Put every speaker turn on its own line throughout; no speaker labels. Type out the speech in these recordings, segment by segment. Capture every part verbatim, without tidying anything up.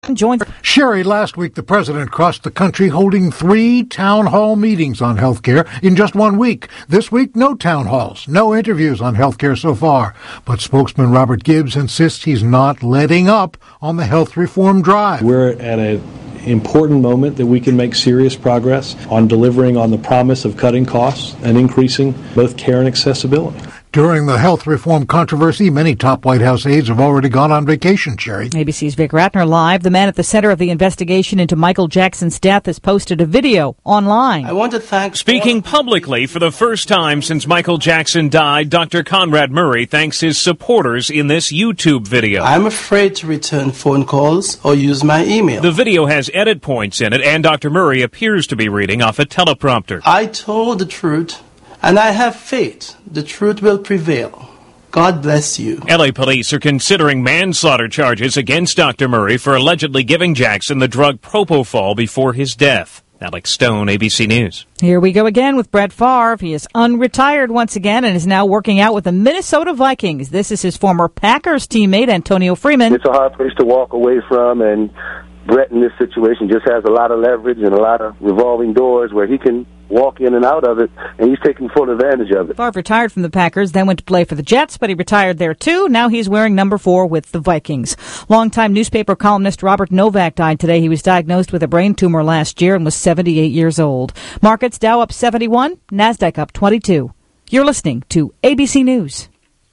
Join
Sherry, last week the president crossed the country holding three town hall meetings on health care in just one week. This week, no town halls, no interviews on health care so far. But spokesman Robert Gibbs insists he's not letting up on the health reform drive.
We're at an important moment that we can make serious progress on delivering on the promise of cutting costs and increasing both care and accessibility.
During the health reform controversy, many top White House aides have already gone on vacation, Sherry.
A B C's Vic Ratner live. The man at the center of the investigation into Michael Jackson's death has posted a video online.
I want to thank...
Speaking publicly for the first time since Michael Jackson died, Doctor Conrad Murray thanks his supporters in this YouTube video.
I'm afraid to return phone calls or use my email.
The video has edit points in it, and Doctor Murray appears to be reading off a teleprompter.
I told the truth, and I have faith the truth will prevail. God bless you.
L A police are considering manslaughter charges against Doctor Murray for allegedly giving Jackson the drug Propofol before his death. Alex Stone, A B C News.
Here we go again with Brett Favre. He is unretired once again and is now working out with the Minnesota Vikings. This is his former Packers teammate, Antonio Freeman.
It's a hard place to walk away from, and Brett in this situation just has a lot of leverage and a lot of revolving doors where he can walk in and out of it, and he's taking full advantage of it.
Favre retired from the Packers, then went to play for the Jets, but he retired there too. Now he's wearing number four with the Vikings. Longtime newspaper columnist Robert Novak died today. He was diagnosed with a brain tumor last year and was seventy-eight years old. Markets Dow up seventy-one, NASDAQ up twenty-two. You're listening to A B C News.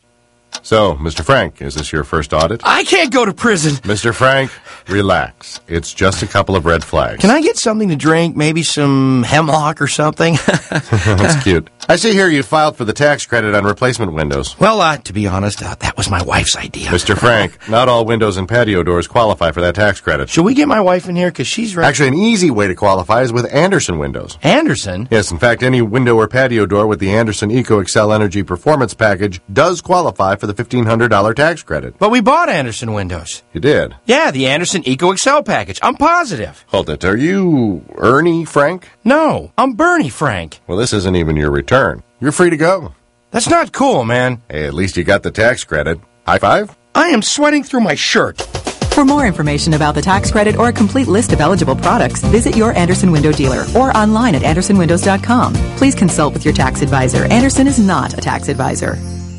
So, Mister Frank, is this your first audit?
I can't go to prison.
Mister Frank, relax. It's just a couple of red flags.
Can I get something to drink? Maybe some hemlock or something?
That's cute. I see here you filed for the tax credit on replacement windows.
Well, uh, to be honest, uh, that was my wife's idea.
Mister Frank, not all windows and patio doors qualify for that tax credit.
Should we get my wife in here? Because she's right.
Actually, an easy way to qualify is with Andersen windows.
Andersen?
Yes, in fact, any window or patio door with the Andersen EcoExcel Energy Performance Package does qualify for the fifteen hundred dollars tax credit.
But we bought Andersen windows.
You did?
Yeah, the Andersen EcoExcel package. I'm positive.
Hold it. Are you Ernie Frank?
No, I'm Bernie Frank.
Well, this isn't even your return. You're free to go.
That's not cool, man.
Hey, at least you got the tax credit. High five?
I am sweating through my shirt.
For more information about the tax credit or a complete list of eligible products, visit your Andersen window dealer or online at andersen windows dot com. Please consult with your tax advisor. Andersen is not a tax advisor.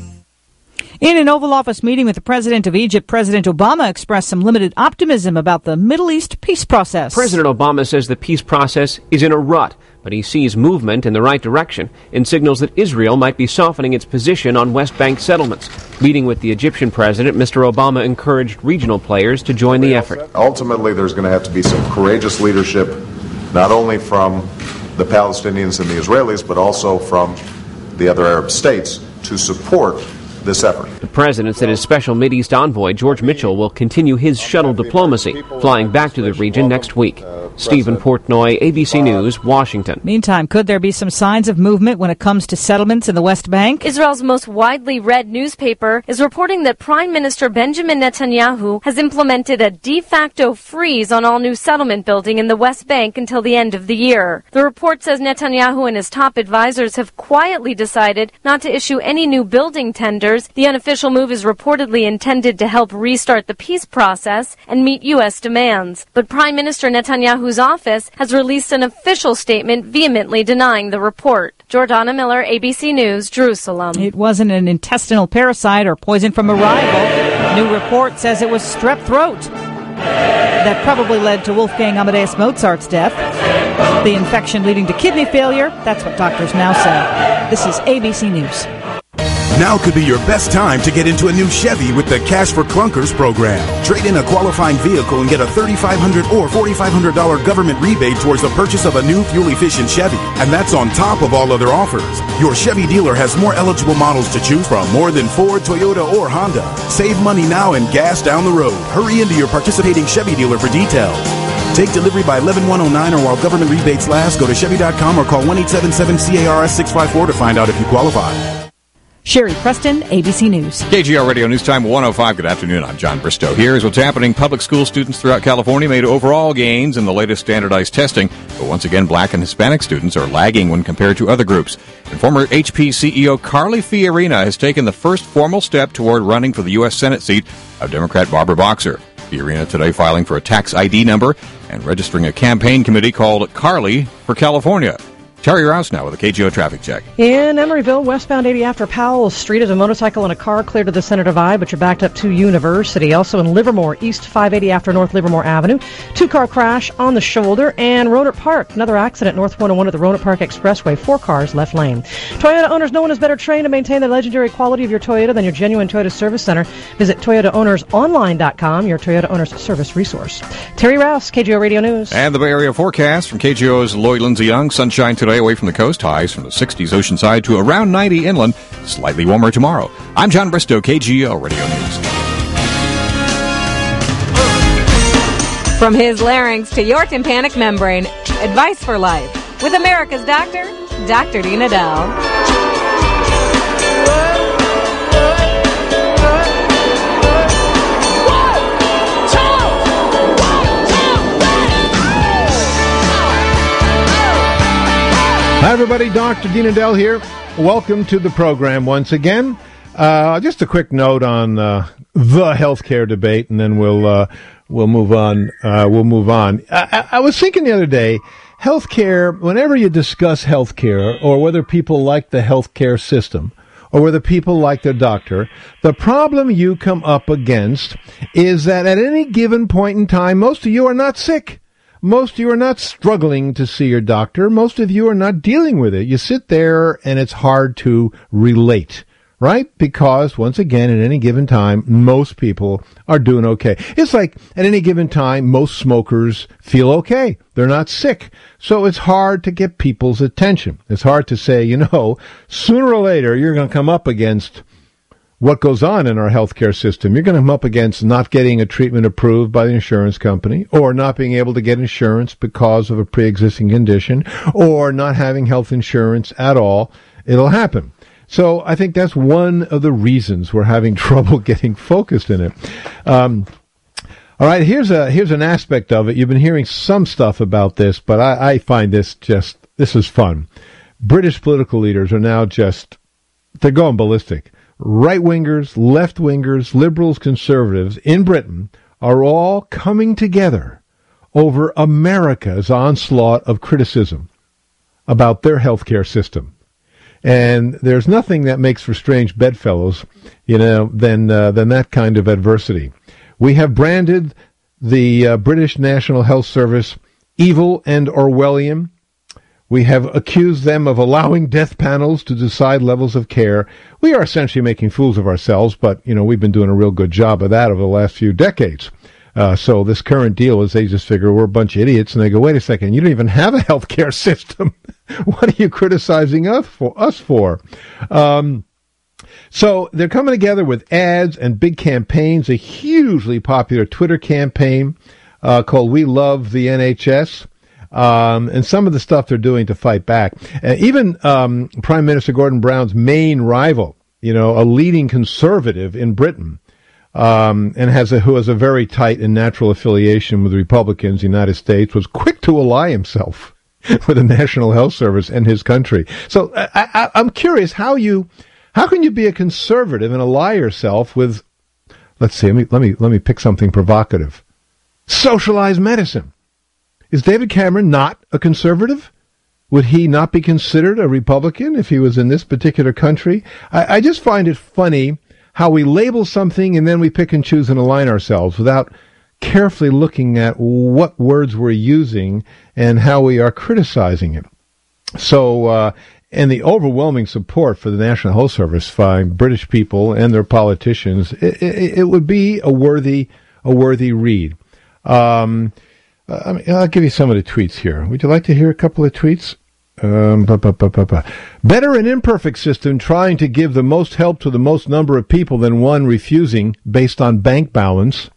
In an Oval Office meeting with the president of Egypt, President Obama expressed some limited optimism about the Middle East peace process.
President Obama says the peace process is in a rut, but he sees movement in the right direction and signals that Israel might be softening its position on West Bank settlements. Meeting with the Egyptian president, Mister Obama encouraged regional players to join the effort.
Ultimately, there's going to have to be some courageous leadership, not only from the Palestinians and the Israelis, but also from the other Arab states to support this effort.
The president said his special Mideast envoy, George Mitchell, will continue his shuttle diplomacy, flying back to the region next week. Stephen Portnoy, A B C News, Washington.
Meantime, could there be some signs of movement when it comes to settlements in the West Bank?
Israel's most widely read newspaper is reporting that Prime Minister Benjamin Netanyahu has implemented a de facto freeze on all new settlement building in the West Bank until the end of the year. The report says Netanyahu and his top advisors have quietly decided not to issue any new building tenders. The unofficial move is reportedly intended to help restart the peace process and meet U S demands. But Prime Minister Netanyahu's office has released an official statement vehemently denying the report. Jordana Miller, A B C News, Jerusalem.
It wasn't an intestinal parasite or poison from a rival. New report says it was strep throat. That probably led to Wolfgang Amadeus Mozart's death. The infection leading to kidney failure. That's what doctors now say. This is A B C News.
Now could be your best time to get into a new Chevy with the Cash for Clunkers program. Trade in a qualifying vehicle and get a thirty-five hundred dollars or forty-five hundred dollars government rebate towards the purchase of a new fuel-efficient Chevy. And that's on top of all other offers. Your Chevy dealer has more eligible models to choose from, more than Ford, Toyota, or Honda. Save money now and gas down the road. Hurry into your participating Chevy dealer for details. Take delivery by eleven one oh nine or while government rebates last. Go to Chevy dot com or call one eight seven seven C A R S six five four to find out if you qualify.
Sherry Preston, A B C News.
K G R Radio News Time one oh five. Good afternoon. I'm John Bristow. Here's what's happening. Public school students throughout California made overall gains in the latest standardized testing. But once again, black and Hispanic students are lagging when compared to other groups. And former H P C E O Carly Fiorina has taken the first formal step toward running for the U S Senate seat of Democrat Barbara Boxer. The arena today filing for a tax I D number and registering a campaign committee called Carly for California. Terry Rouse now with a K G O traffic check.
In Emeryville, westbound eighty after Powell Street is a motorcycle and a car clear to the center divide, but you're backed up to University. Also in Livermore, east five eighty after North Livermore Avenue. Two-car crash on the shoulder. And Rohnert Park, another accident north one oh one at the Rohnert Park Expressway. Four cars left lane. Toyota owners, no one is better trained to maintain the legendary quality of your Toyota than your genuine Toyota Service Center. Visit Toyota Owners Online dot com, your Toyota Owners service resource. Terry Rouse, K G O Radio News.
And the Bay Area forecast from K G O's Lloyd Lindsay Young. Sunshine today away from the coast. Highs from the sixties oceanside to around ninety inland. Slightly warmer tomorrow. I'm John Bristow, K G O Radio News.
From his larynx to your tympanic membrane, advice for life. With America's doctor, Doctor Dina Dell.
Hi, everybody. Doctor Dina Dell here. Welcome to the program once again. Uh, just a quick note on uh, the healthcare debate, and then we'll uh, we'll move on. Uh, we'll move on. I, I was thinking the other day, healthcare. Whenever you discuss healthcare, or whether people like the healthcare system, or whether people like their doctor, the problem you come up against is that at any given point in time, most of you are not sick. Most of you are not struggling to see your doctor. Most of you are not dealing with it. You sit there and it's hard to relate, right? Because, once again, at any given time, most people are doing okay. It's like, at any given time, most smokers feel okay. They're not sick. So it's hard to get people's attention. It's hard to say, you know, sooner or later, you're going to come up against what goes on in our healthcare system. You're going to come up against not getting a treatment approved by the insurance company, or not being able to get insurance because of a pre-existing condition, or not having health insurance at all. It'll happen. So I think that's one of the reasons we're having trouble getting focused in it. Um, all right, here's a here's an aspect of it. You've been hearing some stuff about this, but I, I find this just, this is fun. British political leaders are now just, they're going ballistic. Right-wingers, left-wingers, liberals, conservatives in Britain are all coming together over America's onslaught of criticism about their healthcare system. And there's nothing that makes for strange bedfellows, you know, than uh, than that kind of adversity. We have branded the uh, British National Health Service evil and Orwellian. We have accused them of allowing death panels to decide levels of care. We are essentially making fools of ourselves, but, you know, we've been doing a real good job of that over the last few decades. Uh, so this current deal is they just figure we're a bunch of idiots, and they go, wait a second, you don't even have a healthcare system. What are you criticizing us for? Us for? Um, so they're coming together with ads and big campaigns, a hugely popular Twitter campaign uh, called We Love the N H S. Um, and some of the stuff they're doing to fight back. Uh, even um, Prime Minister Gordon Brown's main rival, you know, a leading conservative in Britain, um, and has a, who has a very tight and natural affiliation with Republicans in the United States, was quick to ally himself with the National Health Service and his country. So I, I, I'm curious how you, how can you be a conservative and ally yourself with, let's see, let me let me let me pick something provocative, socialized medicine. Is David Cameron not a conservative? Would he not be considered a Republican if he was in this particular country? I, I just find it funny how we label something and then we pick and choose and align ourselves without carefully looking at what words we're using and how we are criticizing it. So, uh, and the overwhelming support for the National Health Service by British people and their politicians, it, it, it would be a worthy, a worthy read. Um, Uh, I mean, I'll give you some of the tweets here. Would you like to hear a couple of tweets? Um, bah, bah, bah, bah, bah. Better an imperfect system trying to give the most help to the most number of people than one refusing based on bank balance.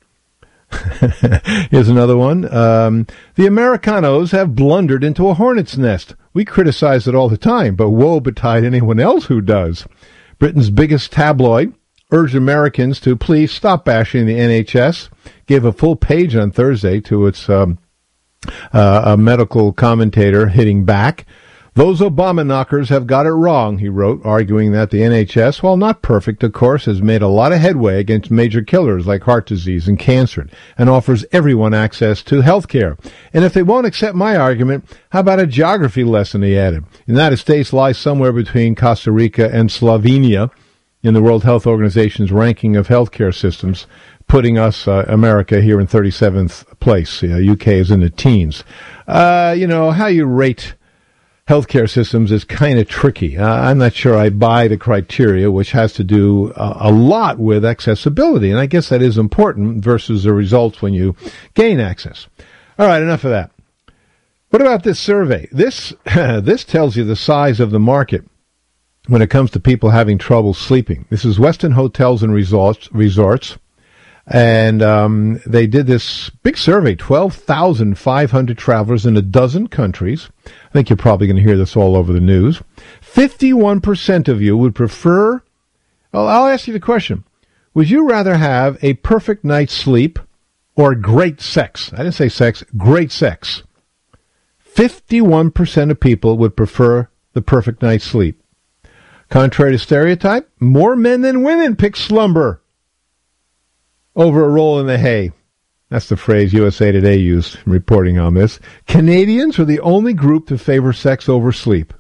Here's another one. Um, the Americanos have blundered into a hornet's nest. We criticize it all the time, but woe betide anyone else who does. Britain's biggest tabloid urged Americans to please stop bashing the N H S, gave a full page on Thursday to its um, uh, a medical commentator hitting back. Those Obama knockers have got it wrong, he wrote, arguing that the N H S, while not perfect, of course, has made a lot of headway against major killers like heart disease and cancer, and offers everyone access to health care. And if they won't accept my argument, how about a geography lesson, he added. The United States lies somewhere between Costa Rica and Slovenia in the World Health Organization's ranking of healthcare systems, putting us, uh, America, here in thirty-seventh place. Uh, U K is in the teens. Uh, you know, how you rate healthcare systems is kind of tricky. Uh, I'm not sure I buy the criteria, which has to do uh, a lot with accessibility, and I guess that is important versus the results when you gain access. All right, enough of that. What about this survey? This this tells you the size of the market when it comes to people having trouble sleeping. This is Westin Hotels and Resorts, resorts and um, they did this big survey, twelve thousand five hundred travelers in a dozen countries. I think you're probably going to hear this all over the news. fifty-one percent of you would prefer, well, I'll ask you the question, would you rather have a perfect night's sleep or great sex? I didn't say sex, great sex. fifty-one percent of people would prefer the perfect night's sleep. Contrary to stereotype, more men than women pick slumber over a roll in the hay. That's the phrase U S A Today used in reporting on this. Canadians are the only group to favor sex over sleep.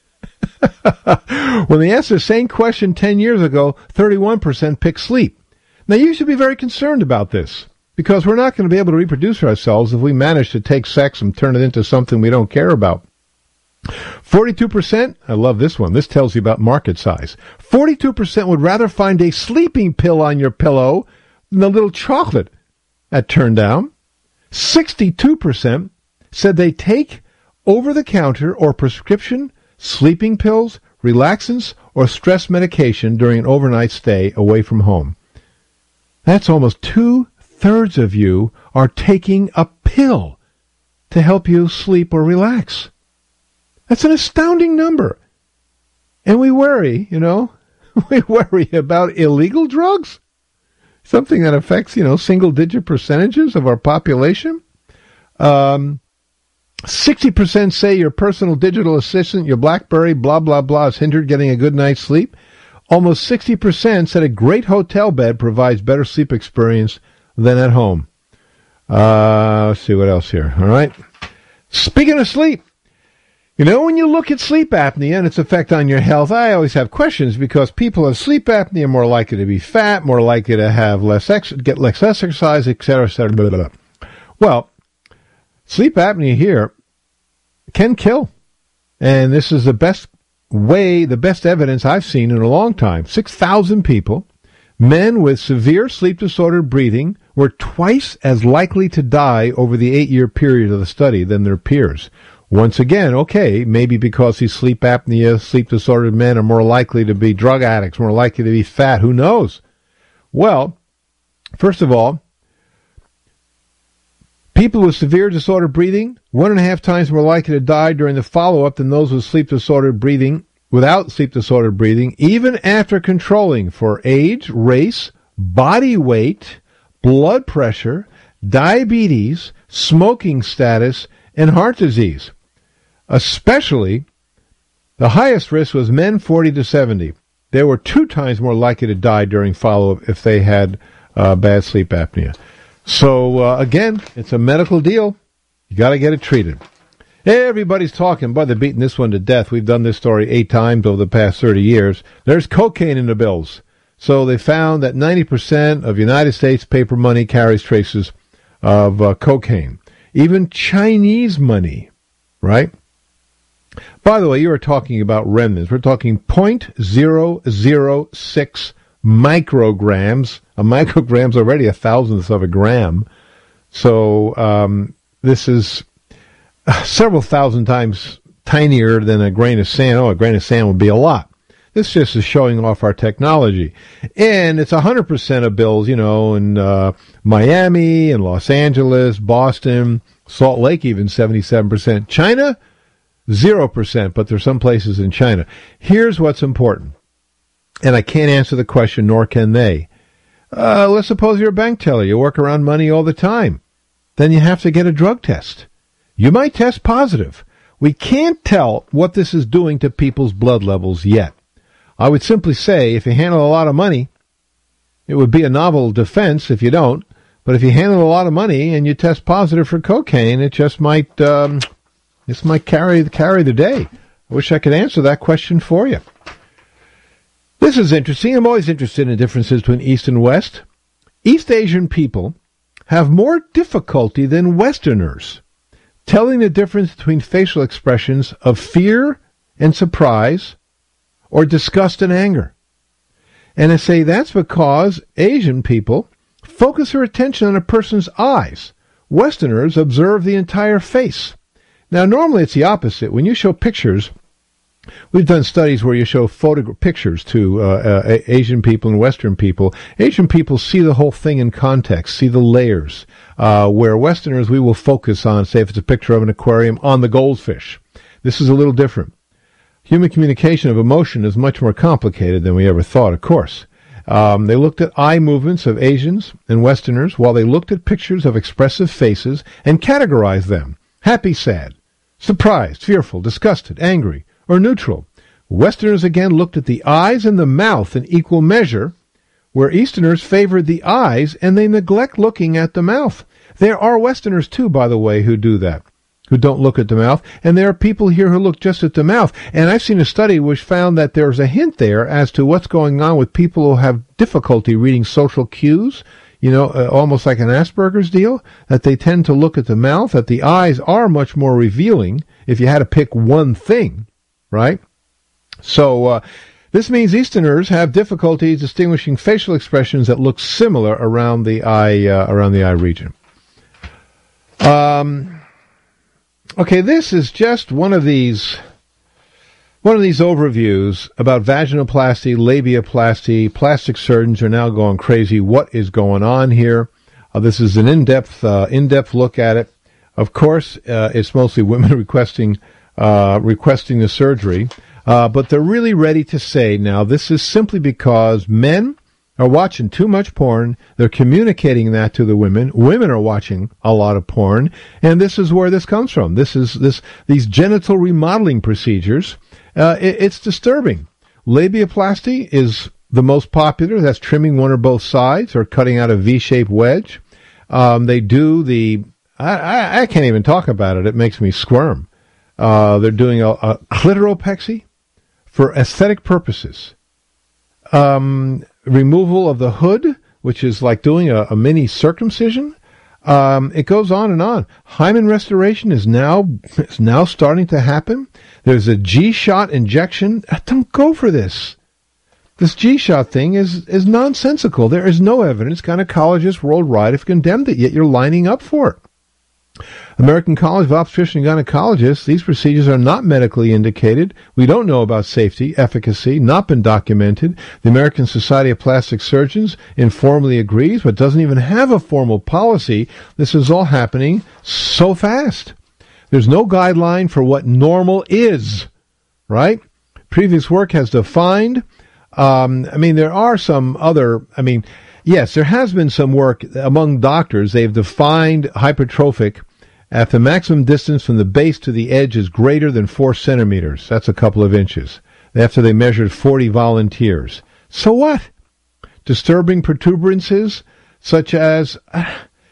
When they asked the same question ten years ago, thirty-one percent picked sleep. Now, you should be very concerned about this, because we're not going to be able to reproduce ourselves if we manage to take sex and turn it into something we don't care about. forty-two percent, I love this one, this tells you about market size. forty-two percent would rather find a sleeping pill on your pillow than a little chocolate at turn down. sixty-two percent said they take over-the-counter or prescription sleeping pills, relaxants, or stress medication during an overnight stay away from home. That's almost two-thirds of you are taking a pill to help you sleep or relax. That's an astounding number. And we worry, you know, we worry about illegal drugs. Something that affects, you know, single-digit percentages of our population. Um, sixty percent say your personal digital assistant, your BlackBerry, blah, blah, blah, is hindered getting a good night's sleep. Almost sixty percent said a great hotel bed provides better sleep experience than at home. Uh, let's see what else here. All right. Speaking of sleep, you know, when you look at sleep apnea and its effect on your health, I always have questions, because people with sleep apnea are more likely to be fat, more likely to have less ex- get less exercise, et cetera, et cetera. Blah, blah, blah. Well, sleep apnea here can kill, and this is the best way, the best evidence I've seen in a long time. six thousand people, men with severe sleep-disordered breathing, were twice as likely to die over the eight-year period of the study than their peers. Once again, okay, maybe because these sleep apnea, sleep-disordered men are more likely to be drug addicts, more likely to be fat. Who knows? Well, first of all, people with severe disordered breathing, one and a half times more likely to die during the follow-up than those with sleep-disordered breathing, without sleep-disordered breathing, even after controlling for age, race, body weight, blood pressure, diabetes, smoking status, and heart disease. Especially, the highest risk was men forty to seventy. They were two times more likely to die during follow-up if they had uh, bad sleep apnea. So, uh, again, it's a medical deal. You got to get it treated. Everybody's talking, but they're beating this one to death. We've done this story eight times over the past thirty years. There's cocaine in the bills. So they found that ninety percent of United States paper money carries traces of uh, cocaine. Even Chinese money, right? By the way, you were talking about remnants. We're talking zero point zero zero six micrograms. A microgram's already a thousandth of a gram. So um, this is several thousand times tinier than a grain of sand. Oh, a grain of sand would be a lot. This just is showing off our technology. And it's one hundred percent of bills, you know, in uh, Miami and Los Angeles, Boston, Salt Lake, even seventy-seven percent. China, zero percent, but there's some places in China. Here's what's important. And I can't answer the question, nor can they. Uh, let's suppose you're a bank teller. You work around money all the time. Then you have to get a drug test. You might test positive. We can't tell what this is doing to people's blood levels yet. I would simply say if you handle a lot of money, it would be a novel defense if you don't. But if you handle a lot of money and you test positive for cocaine, it just might um, this might carry carry the day. I wish I could answer that question for you. This is interesting. I'm always interested in differences between East and West. East Asian people have more difficulty than Westerners telling the difference between facial expressions of fear and surprise or disgust and anger. And I say that's because Asian people focus their attention on a person's eyes. Westerners observe the entire face. Now, normally it's the opposite. When you show pictures, we've done studies where you show photo pictures to uh, uh, Asian people and Western people. Asian people see the whole thing in context, see the layers, uh, where Westerners, we will focus on, say if it's a picture of an aquarium, on the goldfish. This is a little different. Human communication of emotion is much more complicated than we ever thought, of course. Um, they looked at eye movements of Asians and Westerners while they looked at pictures of expressive faces and categorized them. Happy, sad, surprised, fearful, disgusted, angry, or neutral. Westerners again looked at the eyes and the mouth in equal measure, where Easterners favored the eyes and they neglect looking at the mouth. There are Westerners, too, by the way, who do that, who don't look at the mouth, and there are people here who look just at the mouth. And I've seen a study which found that there's a hint there as to what's going on with people who have difficulty reading social cues, you know, uh, almost like an Asperger's deal, that they tend to look at the mouth, that the eyes are much more revealing if you had to pick one thing, right? So uh, this means Easterners have difficulty distinguishing facial expressions that look similar around the eye, uh, around the eye region. Um... Okay, this is just one of these one of these overviews about vaginoplasty, labiaplasty. Plastic surgeons are now going crazy. What is going on here? Uh, this is an in-depth uh, in-depth look at it. Of course, uh, it's mostly women requesting uh, requesting the surgery, uh, but they're really ready to say now this is simply because men are watching too much porn. They're communicating that to the women. Women are watching a lot of porn, and this is where this comes from. This is this these genital remodeling procedures. Uh, it, it's disturbing. Labiaplasty is the most popular. That's trimming one or both sides or cutting out a V-shaped wedge. Um, they do the. I, I, I can't even talk about it. It makes me squirm. Uh, they're doing a, a clitoropexy for aesthetic purposes. Um. Removal of the hood, which is like doing a, a mini circumcision. Um, it goes on and on. Hymen restoration is now is now starting to happen. There's a G-shot injection. Don't go for this. This G-shot thing is, is nonsensical. There is no evidence. Gynecologists worldwide have condemned it, yet you're lining up for it. American College of Obstetricians and Gynecologists, these procedures are not medically indicated. We don't know about safety, efficacy, not been documented. The American Society of Plastic Surgeons informally agrees, but doesn't even have a formal policy. This is all happening so fast. There's no guideline for what normal is, right? Previous work has defined, um, I mean, there are some other, I mean, yes, there has been some work among doctors. They've defined hypertrophic at the maximum distance from the base to the edge is greater than four centimeters. That's a couple of inches. After they measured forty volunteers. So what? Disturbing protuberances such as, uh,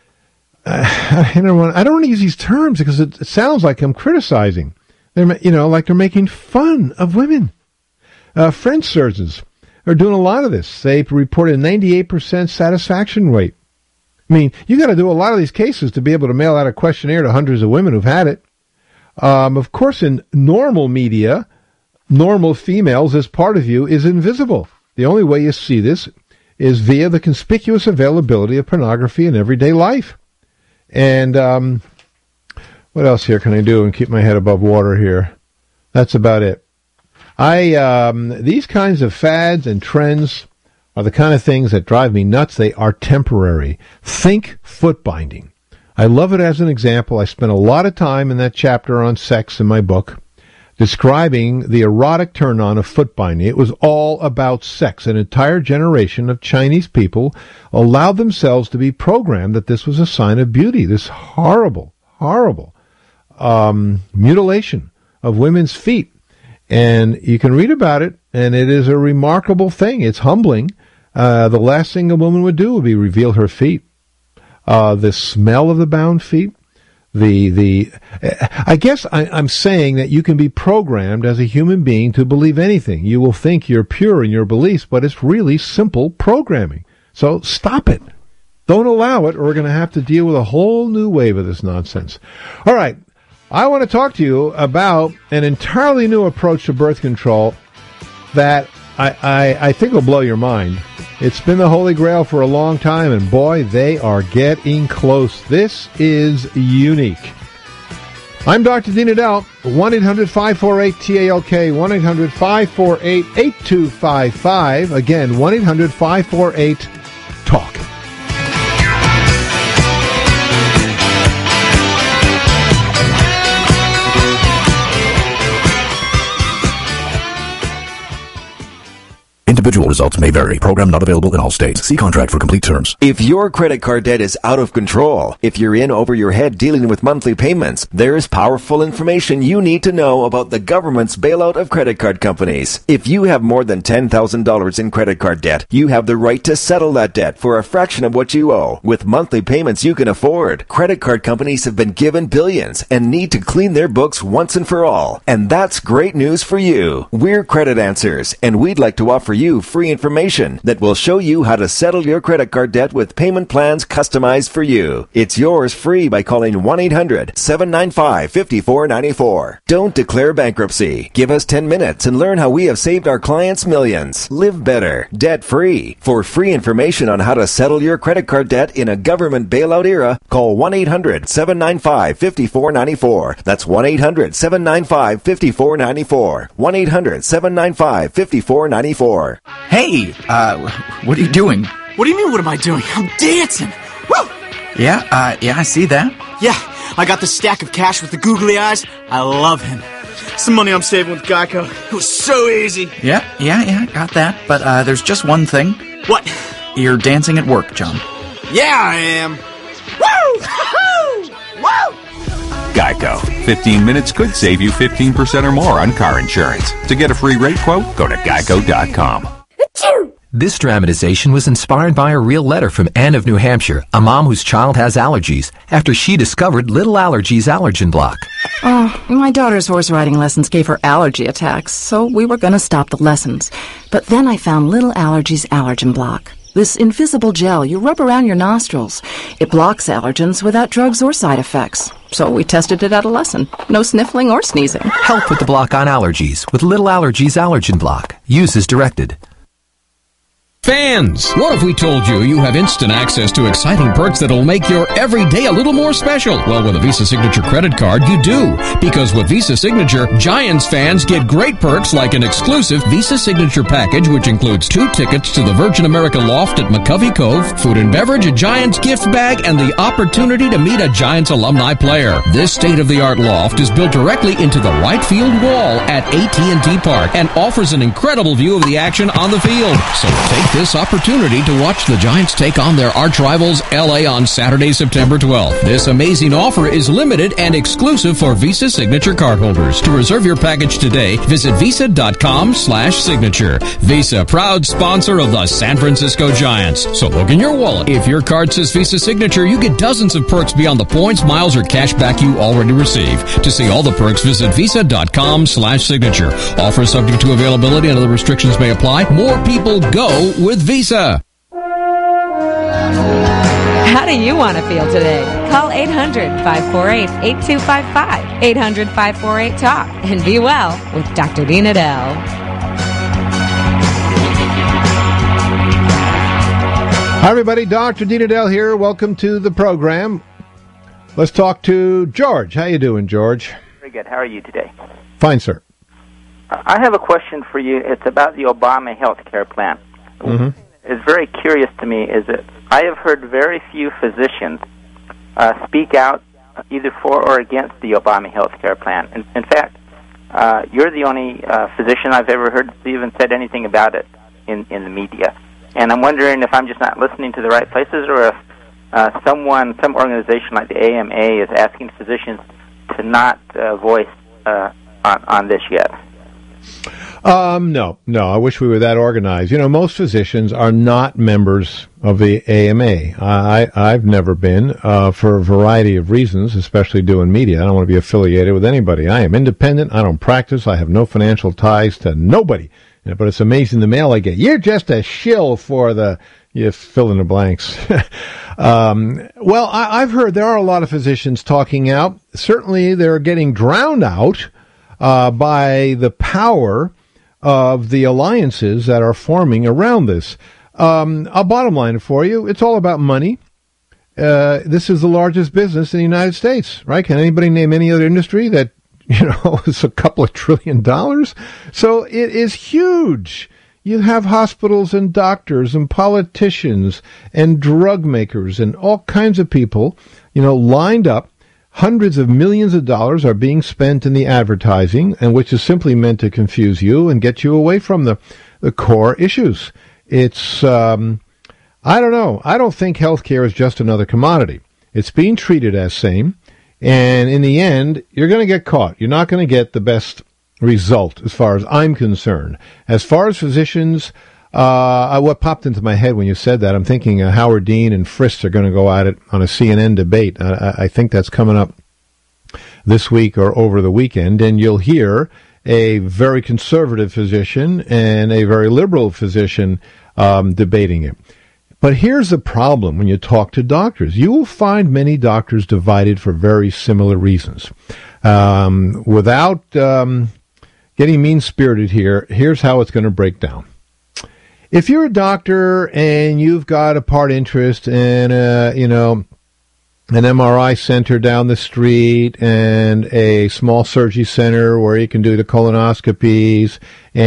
I don't want, I don't want to use these terms because it, it sounds like I'm criticizing. They're, you know, like they're making fun of women. Uh, French surgeons are doing a lot of this. They reported a ninety-eight percent satisfaction rate. I mean, you got to do a lot of these cases to be able to mail out a questionnaire to hundreds of women who've had it. Um, of course, in normal media, normal females as part of you is invisible. The only way you see this is via the conspicuous availability of pornography in everyday life. And um, what else here can I do and keep my head above water here? That's about it. I um, these kinds of fads and trends are the kind of things that drive me nuts. They are temporary. Think foot binding. I love it as an example. I spent a lot of time in that chapter on sex in my book describing the erotic turn-on of foot binding. It was all about sex. An entire generation of Chinese people allowed themselves to be programmed that this was a sign of beauty. This horrible, horrible um, mutilation of women's feet. And you can read about it, and it is a remarkable thing. It's humbling. Uh, the last thing a woman would do would be reveal her feet. Uh, the smell of the bound feet. The, the, I guess I, I'm saying that you can be programmed as a human being to believe anything. You will think you're pure in your beliefs, but it's really simple programming. So stop it. Don't allow it, or we're going to have to deal with a whole new wave of this nonsense. All right. I want to talk to you about an entirely new approach to birth control that I, I, I think will blow your mind. It's been the Holy Grail for a long time, and boy, they are getting close. This is unique. I'm Doctor Dean Edell, one eight hundred five four eight T A L K, one eight hundred five four eight eight two five five. Again, one eight hundred five four eight talk.
Individual results may vary. Program not available in all states. See contract for complete terms.
If your credit card debt is out of control, if you're in over your head dealing with monthly payments, there is powerful information you need to know about the government's bailout of credit card companies. If you have more than ten thousand dollars in credit card debt, you have the right to settle that debt for a fraction of what you owe. With monthly payments you can afford, credit card companies have been given billions and need to clean their books once and for all. And that's great news for you. We're Credit Answers, and we'd like to offer you free information that will show you how to settle your credit card debt with payment plans customized for you. It's yours free by calling one eight hundred seven nine five five four nine four. Don't declare bankruptcy. Give us ten minutes and learn how we have saved our clients millions. Live better, debt free. For free information on how to settle your credit card debt in a government bailout era, call one eight hundred seven nine five five four nine four. That's one eight hundred seven nine five five four nine four. one eight hundred seven nine five five four nine four.
Hey, uh, what are you doing?
What do you mean, what am I doing? I'm dancing! Woo!
Yeah, uh, yeah, I see that.
Yeah, I got the stack of cash with the googly eyes. I love him. Some money I'm saving with Geico. It was so easy.
Yeah, yeah, yeah, got that. But, uh, there's just one thing.
What?
You're dancing at work, John.
Yeah, I am. Woo! Woo!
Geico. fifteen minutes could save you fifteen percent or more on car insurance. To get a free rate quote, go to geico dot com.
This dramatization was inspired by a real letter from Anne of New Hampshire, a mom whose child has allergies, after she discovered Little Allergies Allergen Block.
Oh, my daughter's horse riding lessons gave her allergy attacks, so we were going to stop the lessons. But then I found Little Allergies Allergen Block. This invisible gel you rub around your nostrils. It blocks allergens without drugs or side effects. So we tested it at a lesson. No sniffling or sneezing.
Help with the block on allergies with Little Allergies Allergen Block. Use as directed.
Fans, what if we told you you have instant access to exciting perks that'll make your every day a little more special? Well, with a Visa Signature credit card, you do. Because with Visa Signature, Giants fans get great perks like an exclusive Visa Signature package, which includes two tickets to the Virgin America Loft at McCovey Cove, food and beverage, a Giants gift bag, and the opportunity to meet a Giants alumni player. This state-of-the-art loft is built directly into the right field wall at A T and T Park and offers an incredible view of the action on the field. So take this opportunity to watch the Giants take on their arch rivals L A on Saturday, September twelfth. This amazing offer is limited and exclusive for Visa Signature cardholders. To reserve your package today, visit visa.com slash signature. Visa, proud sponsor of the San Francisco Giants. So look in your wallet. If your card says Visa Signature, you get dozens of perks beyond the points, miles, or cash back you already receive. To see all the perks, visit visa.com slash signature. Offer subject to availability and other restrictions may apply. More people go with Visa.
How do you want to feel today? Call eight hundred five four eight eight two five five, eight hundred five four eight talk, and be well with Doctor Dean Edell.
Hi, everybody. Doctor Dean Edell here. Welcome to the program. Let's talk to George. How you doing, George?
Very good. How are you today?
Fine, sir.
I have a question for you. It's about the Obama health care plan.
Mm-hmm.
Is very curious to me is that I have heard very few physicians uh, speak out either for or against the Obama health care plan. In, in fact, uh, you're the only uh, physician I've ever heard even said anything about it in, in the media. And I'm wondering if I'm just not listening to the right places or if uh, someone, some organization like the A M A is asking physicians to not uh, voice uh, on, on this yet?
Um, no, no. I wish we were that organized. You know, most physicians are not members of the A M A. I, I've never been, uh, for a variety of reasons, especially doing media. I don't want to be affiliated with anybody. I am independent. I don't practice. I have no financial ties to nobody. But it's amazing the mail I get. You're just a shill for the, you fill in the blanks. um, well, I, I've heard there are a lot of physicians talking out. Certainly they're getting drowned out, uh, by the power of the alliances that are forming around this. Um, I'll bottom line it for you. It's all about money. Uh, this is the largest business in the United States, right? Can anybody name any other industry that, you know, is a couple of trillion dollars? So it is huge. You have hospitals and doctors and politicians and drug makers and all kinds of people, you know, lined up. Hundreds of millions of dollars are being spent in the advertising, and which is simply meant to confuse you and get you away from the, the core issues. It's, um, I don't know. I don't think healthcare is just another commodity. It's being treated as same, and in the end, you're going to get caught. You're not going to get the best result as far as I'm concerned. As far as physicians, uh, what popped into my head when you said that, I'm thinking uh, Howard Dean and Frist are going to go at it on a C N N debate. I, I think that's coming up this week or over the weekend, and you'll hear a very conservative physician and a very liberal physician um, debating it. But here's the problem when you talk to doctors. You will find many doctors divided for very similar reasons. Um, without um, getting mean-spirited here, here's how it's going to break down. If you're a doctor and you've got a part interest in, a, you know, an M R I center down the street and a small surgery center where you can do the colonoscopies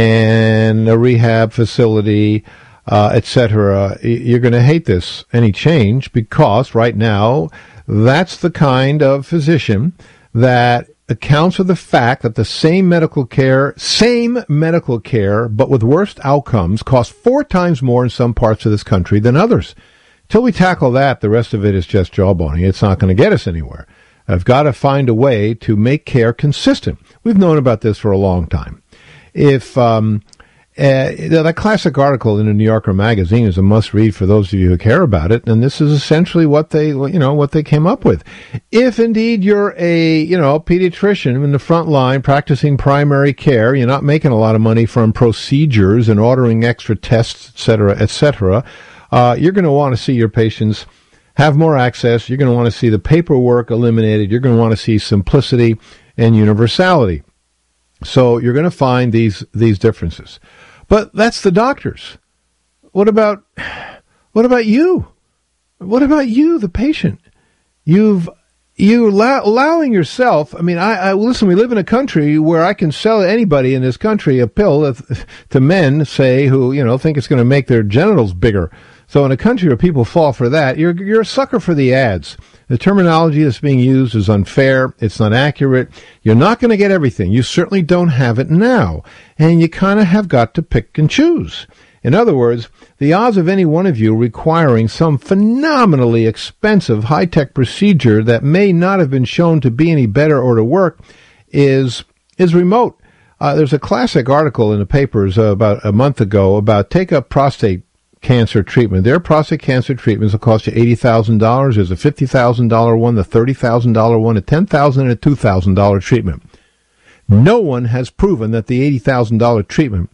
and a rehab facility, uh, et cetera, you're going to hate this, any change, because right now that's the kind of physician that accounts for the fact that the same medical care, same medical care, but with worse outcomes, costs four times more in some parts of this country than others. Till we tackle that, the rest of it is just jawboning. It's not going to get us anywhere. I've got to find a way to make care consistent. We've known about this for a long time. If um, uh, that classic article in the New Yorker magazine is a must-read for those of you who care about it, and this is essentially what they, you know, what they came up with. If indeed you're a, you know, pediatrician in the front line practicing primary care, you're not making a lot of money from procedures and ordering extra tests, et cetera, et cetera, uh, you're going to want to see your patients have more access. You're going to want to see the paperwork eliminated. You're going to want to see simplicity and universality. So you're going to find these these differences. But that's the doctors. What about what about you? What about you, the patient? You've you allow, allowing yourself. I mean, I, I listen. We live in a country where I can sell anybody in this country a pill to men, say, who you know think it's going to make their genitals bigger. So in a country where people fall for that, you're you're a sucker for the ads. The terminology that's being used is unfair. It's not accurate. You're not going to get everything. You certainly don't have it now. And you kind of have got to pick and choose. In other words, the odds of any one of you requiring some phenomenally expensive high-tech procedure that may not have been shown to be any better or to work is is remote. Uh, there's a classic article in the papers uh, about a month ago about take-up prostate cancer treatment. Their prostate cancer treatments will cost you eighty thousand dollars. There's a fifty thousand dollars one, the thirty thousand dollars one, a ten thousand dollars and a two thousand dollars treatment. No one has proven that the eighty thousand dollars treatment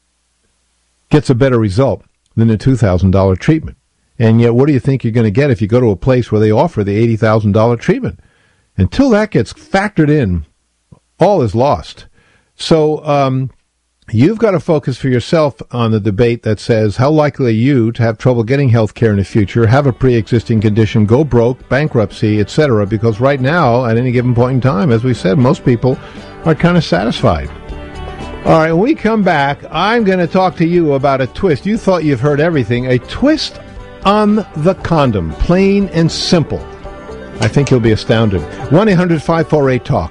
gets a better result than the two thousand dollars treatment. And yet, what do you think you're going to get if you go to a place where they offer the eighty thousand dollars treatment? Until that gets factored in, all is lost. So, um, you've got to focus for yourself on the debate that says, how likely are you to have trouble getting health care in the future, have a pre-existing condition, go broke, bankruptcy, et cetera? Because right now, at any given point in time, as we said, most people are kind of satisfied. All right, when we come back, I'm going to talk to you about a twist. You thought you've heard everything. A twist on the condom, plain and simple. I think you'll be astounded. one eight hundred five four eight talk.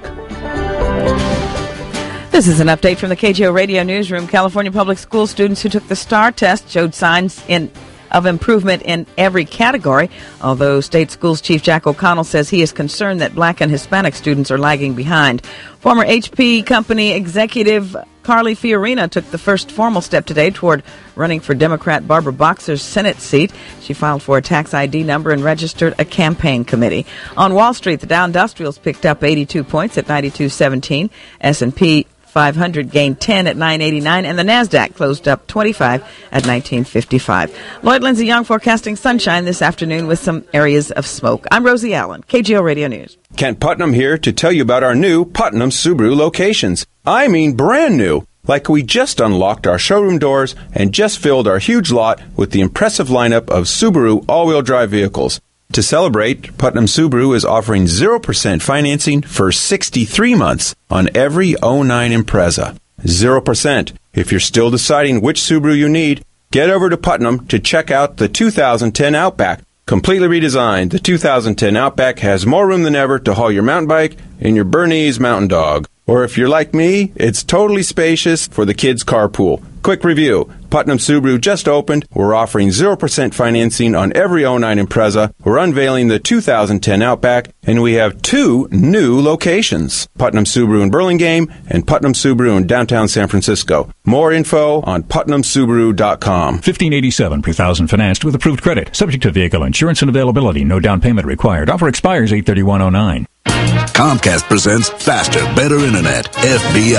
This is an update from the K G O Radio Newsroom. California public school students who took the STAR test showed signs in of improvement in every category, although State Schools Chief Jack O'Connell says he is concerned that Black and Hispanic students are lagging behind. Former H P company executive Carly Fiorina took the first formal step today toward running for Democrat Barbara Boxer's Senate seat. She filed for a tax I D number and registered a campaign committee. On Wall Street, the Dow Industrials picked up eighty-two points at ninety-two seventeen. S and P five hundred gained ten at nine eighty-nine, and the NASDAQ closed up twenty-five at nineteen fifty-five. Lloyd Lindsay Young forecasting sunshine this afternoon with some areas of smoke. I'm Rosie Allen, K G O Radio News.
Kent Putnam here to tell you about our new Putnam Subaru locations. I mean brand new. Like we just unlocked our showroom doors and just filled our huge lot with the impressive lineup of Subaru all-wheel drive vehicles. To celebrate, Putnam Subaru is offering zero percent financing for sixty-three months on every oh nine Impreza. zero percent. If you're still deciding which Subaru you need, get over to Putnam to check out the two thousand ten Outback. Completely redesigned, the two thousand ten Outback has more room than ever to haul your mountain bike and your Bernese Mountain Dog. Or if you're like me, it's totally spacious for the kids' carpool. Quick review. Putnam Subaru just opened. We're offering zero percent financing on every oh nine Impreza. We're unveiling the two thousand ten Outback, and we have two new locations. Putnam Subaru in Burlingame and Putnam Subaru in downtown San Francisco. More info on putnam subaru dot com.
fifteen eighty-seven per thousand financed with approved credit. Subject to vehicle insurance and availability. No down payment required. Offer expires eight thirty-one oh nine.
Comcast presents Faster, Better Internet, F B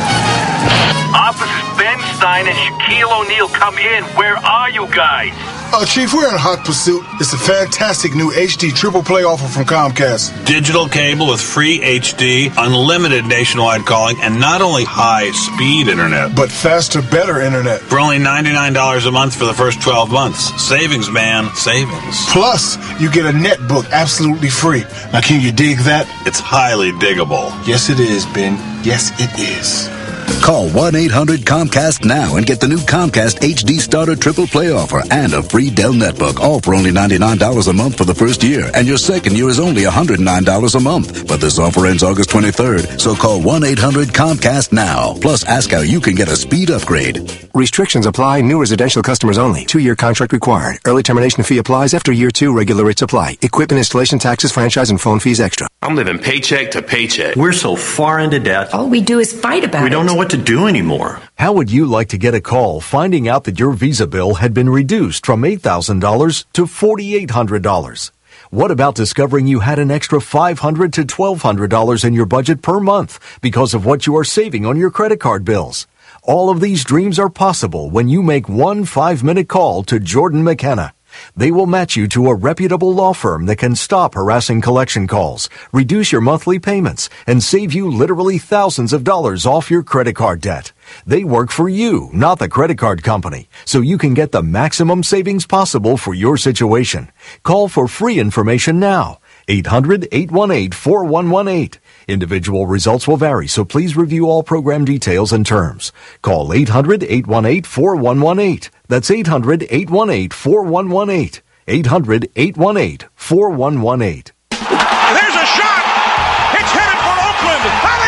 I.
Officers Ben Stein and Shaquille O'Neal come in. Where are you guys?
Uh, Chief, we're in hot pursuit. It's a fantastic new H D triple play offer from Comcast.
Digital cable with free H D, unlimited nationwide calling, and not only high-speed internet,
but faster, better internet.
For only ninety-nine dollars a month for the first twelve months. Savings, man. Savings.
Plus, you get a netbook absolutely free. Now, can you dig that?
It's highly diggable.
Yes, it is, Ben. Yes, it is.
Call one eight hundred Comcast now and get the new Comcast H D Starter Triple Play offer and a free Dell netbook, all for only ninety-nine dollars a month for the first year. And your second year is only one hundred nine dollars a month. But this offer ends August twenty-third, so call one eight hundred Comcast now. Plus, ask how you can get a speed upgrade.
Restrictions apply. New residential customers only. Two-year contract required. Early termination fee applies after year two. Regular rates apply. Equipment installation taxes, franchise, and phone fees extra.
I'm living paycheck to paycheck.
We're so far into debt.
All we do is fight about it.
We don't know what to do anymore.
How would you like to get a call finding out that your Visa bill had been reduced from eight thousand dollars to four thousand eight hundred dollars? What about discovering you had an extra five hundred dollars to twelve hundred dollars in your budget per month because of what you are saving on your credit card bills? All of these dreams are possible when you make one five-minute call to Jordan McKenna. They will match you to a reputable law firm that can stop harassing collection calls, reduce your monthly payments, and save you literally thousands of dollars off your credit card debt. They work for you, not the credit card company, so you can get the maximum savings possible for your situation. Call for free information now. eight hundred, eight one eight, four one one eight. Individual results will vary, so please review all program details and terms. Call eight hundred, eight one eight, four one one eight. That's eight hundred, eight one eight, four one one eight. eight hundred, eight one eight, four one one eight.
There's a shot! It's headed for Oakland!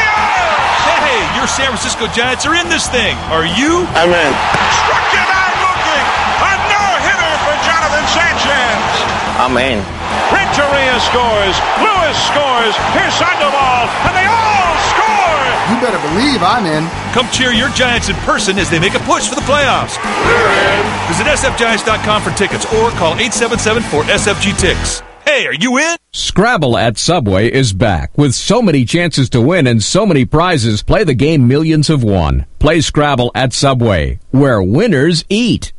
Hey, your San Francisco Giants are in this thing. Are you?
I'm in. Struck him out looking! A no-hitter for Jonathan Sanchez!
I'm in.
Renteria scores, Lewis scores, here's Sandoval, and they all score!
You better believe I'm in.
Come cheer your Giants in person as they make a push for the playoffs.
We're in.
Visit S F Giants dot com for tickets or call eight seven seven four S F G Ticks. Hey, are you in?
Scrabble at Subway is back. With so many chances to win and so many prizes, play the game millions have won. Play Scrabble at Subway, where winners eat.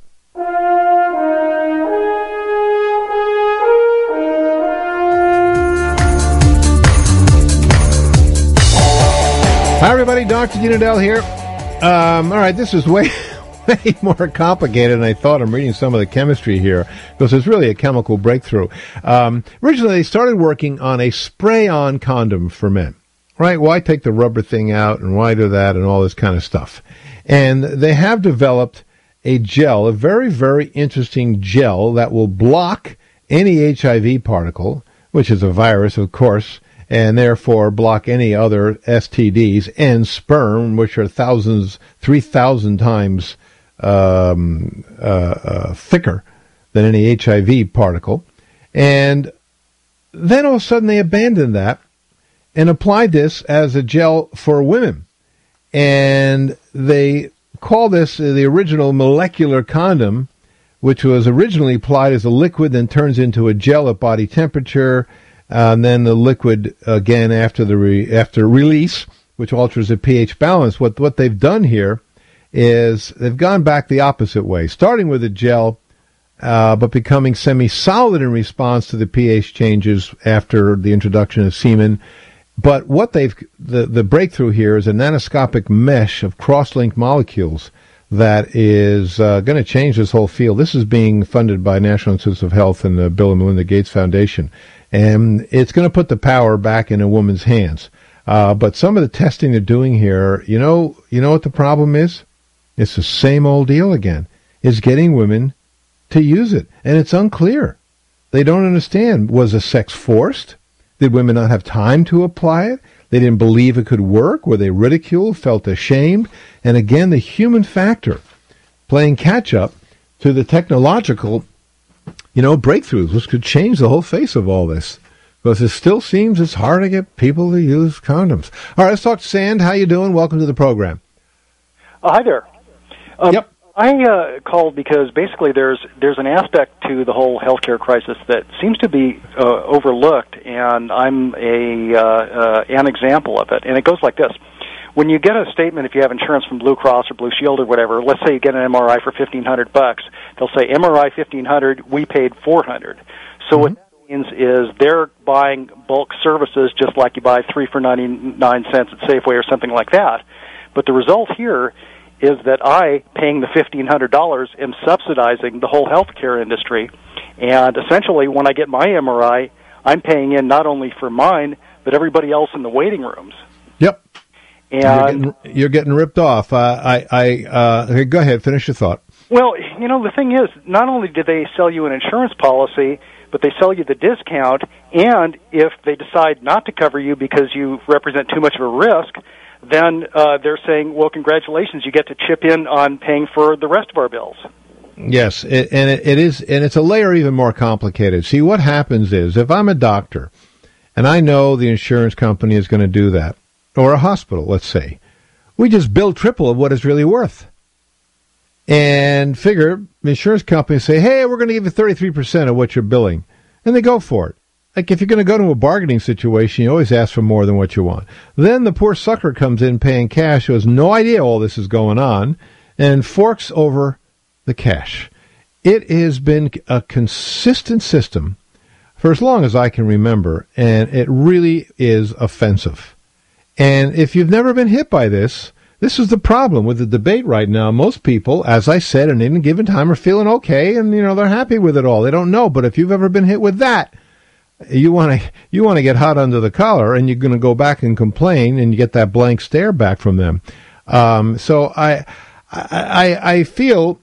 Hi, everybody. Doctor Dean Edell here. Um, all right, this is way, way more complicated than I thought. I'm reading some of the chemistry here because it's really a chemical breakthrough. Um, originally, they started working on a spray-on condom for men. Right? Why take the rubber thing out and why do that and all this kind of stuff? And they have developed a gel, a very, very interesting gel that will block any H I V particle, which is a virus, of course, and therefore block any other S T Ds and sperm, which are thousands, three thousand times um, uh, uh, thicker than any H I V particle. And then all of a sudden they abandoned that and applied this as a gel for women. And they call this uh, the original molecular condom, which was originally applied as a liquid, then turns into a gel at body temperature, uh, and then the liquid again after the re- after release, which alters the pH balance. What what they've done here is they've gone back the opposite way, starting with a gel, uh, but becoming semi-solid in response to the pH changes after the introduction of semen. But what they've the, the breakthrough here is a nanoscopic mesh of cross-linked molecules that is uh, going to change this whole field. This is being funded by National Institutes of Health and the Bill and Melinda Gates Foundation, and it's going to put the power back in a woman's hands. Uh, but some of the testing they're doing here, you know, you know what the problem is? It's the same old deal again. It's getting women to use it, and it's unclear. They don't understand. Was the sex forced? Did women not have time to apply it? They didn't believe it could work? Were they ridiculed, felt ashamed? And again, the human factor playing catch-up to the technological, you know, breakthroughs, which could change the whole face of all this. Because it still seems it's hard to get people to use condoms. All right, let's talk to Sand. How you doing? Welcome to the program.
Uh, hi there. Um,
yep.
I uh, called because basically there's there's an aspect to the whole healthcare crisis that seems to be uh, overlooked, and I'm a uh, uh, an example of it. And it goes like this: when you get a statement, if you have insurance from Blue Cross or Blue Shield or whatever, let's say you get an M R I for fifteen hundred bucks, they'll say M R I fifteen hundred, we paid four hundred. So mm-hmm. what that means is they're buying bulk services just like you buy three for ninety nine cents at Safeway or something like that. But the result here is that I, paying the fifteen hundred dollars, am subsidizing the whole healthcare industry. And essentially, when I get my M R I, I'm paying in not only for mine, but everybody else in the waiting rooms.
Yep.
And
you're getting, you're getting ripped off. Uh, I, I, uh, go ahead, finish your thought.
Well, you know, the thing is, not only do they sell you an insurance policy, but they sell you the discount, and if they decide not to cover you because you represent too much of a risk, then uh, they're saying, well, congratulations, you get to chip in on paying for the rest of our bills.
Yes, it, and it, it is, and it's a layer even more complicated. See, what happens is, if I'm a doctor, and I know the insurance company is going to do that, or a hospital, let's say, we just bill triple of what it's really worth. And figure, the insurance companies say, hey, we're going to give you thirty-three percent of what you're billing. And they go for it. Like, if you're going to go to a bargaining situation, you always ask for more than what you want. Then the poor sucker comes in paying cash, who has no idea all this is going on, and forks over the cash. It has been a consistent system for as long as I can remember, and it really is offensive. And if you've never been hit by this, this is the problem with the debate right now. Most people, as I said, at any given time are feeling okay, and, you know, they're happy with it all. They don't know, but if you've ever been hit with that, You want to you want to get hot under the collar, and you're going to go back and complain, and you get that blank stare back from them. Um, so I, I I feel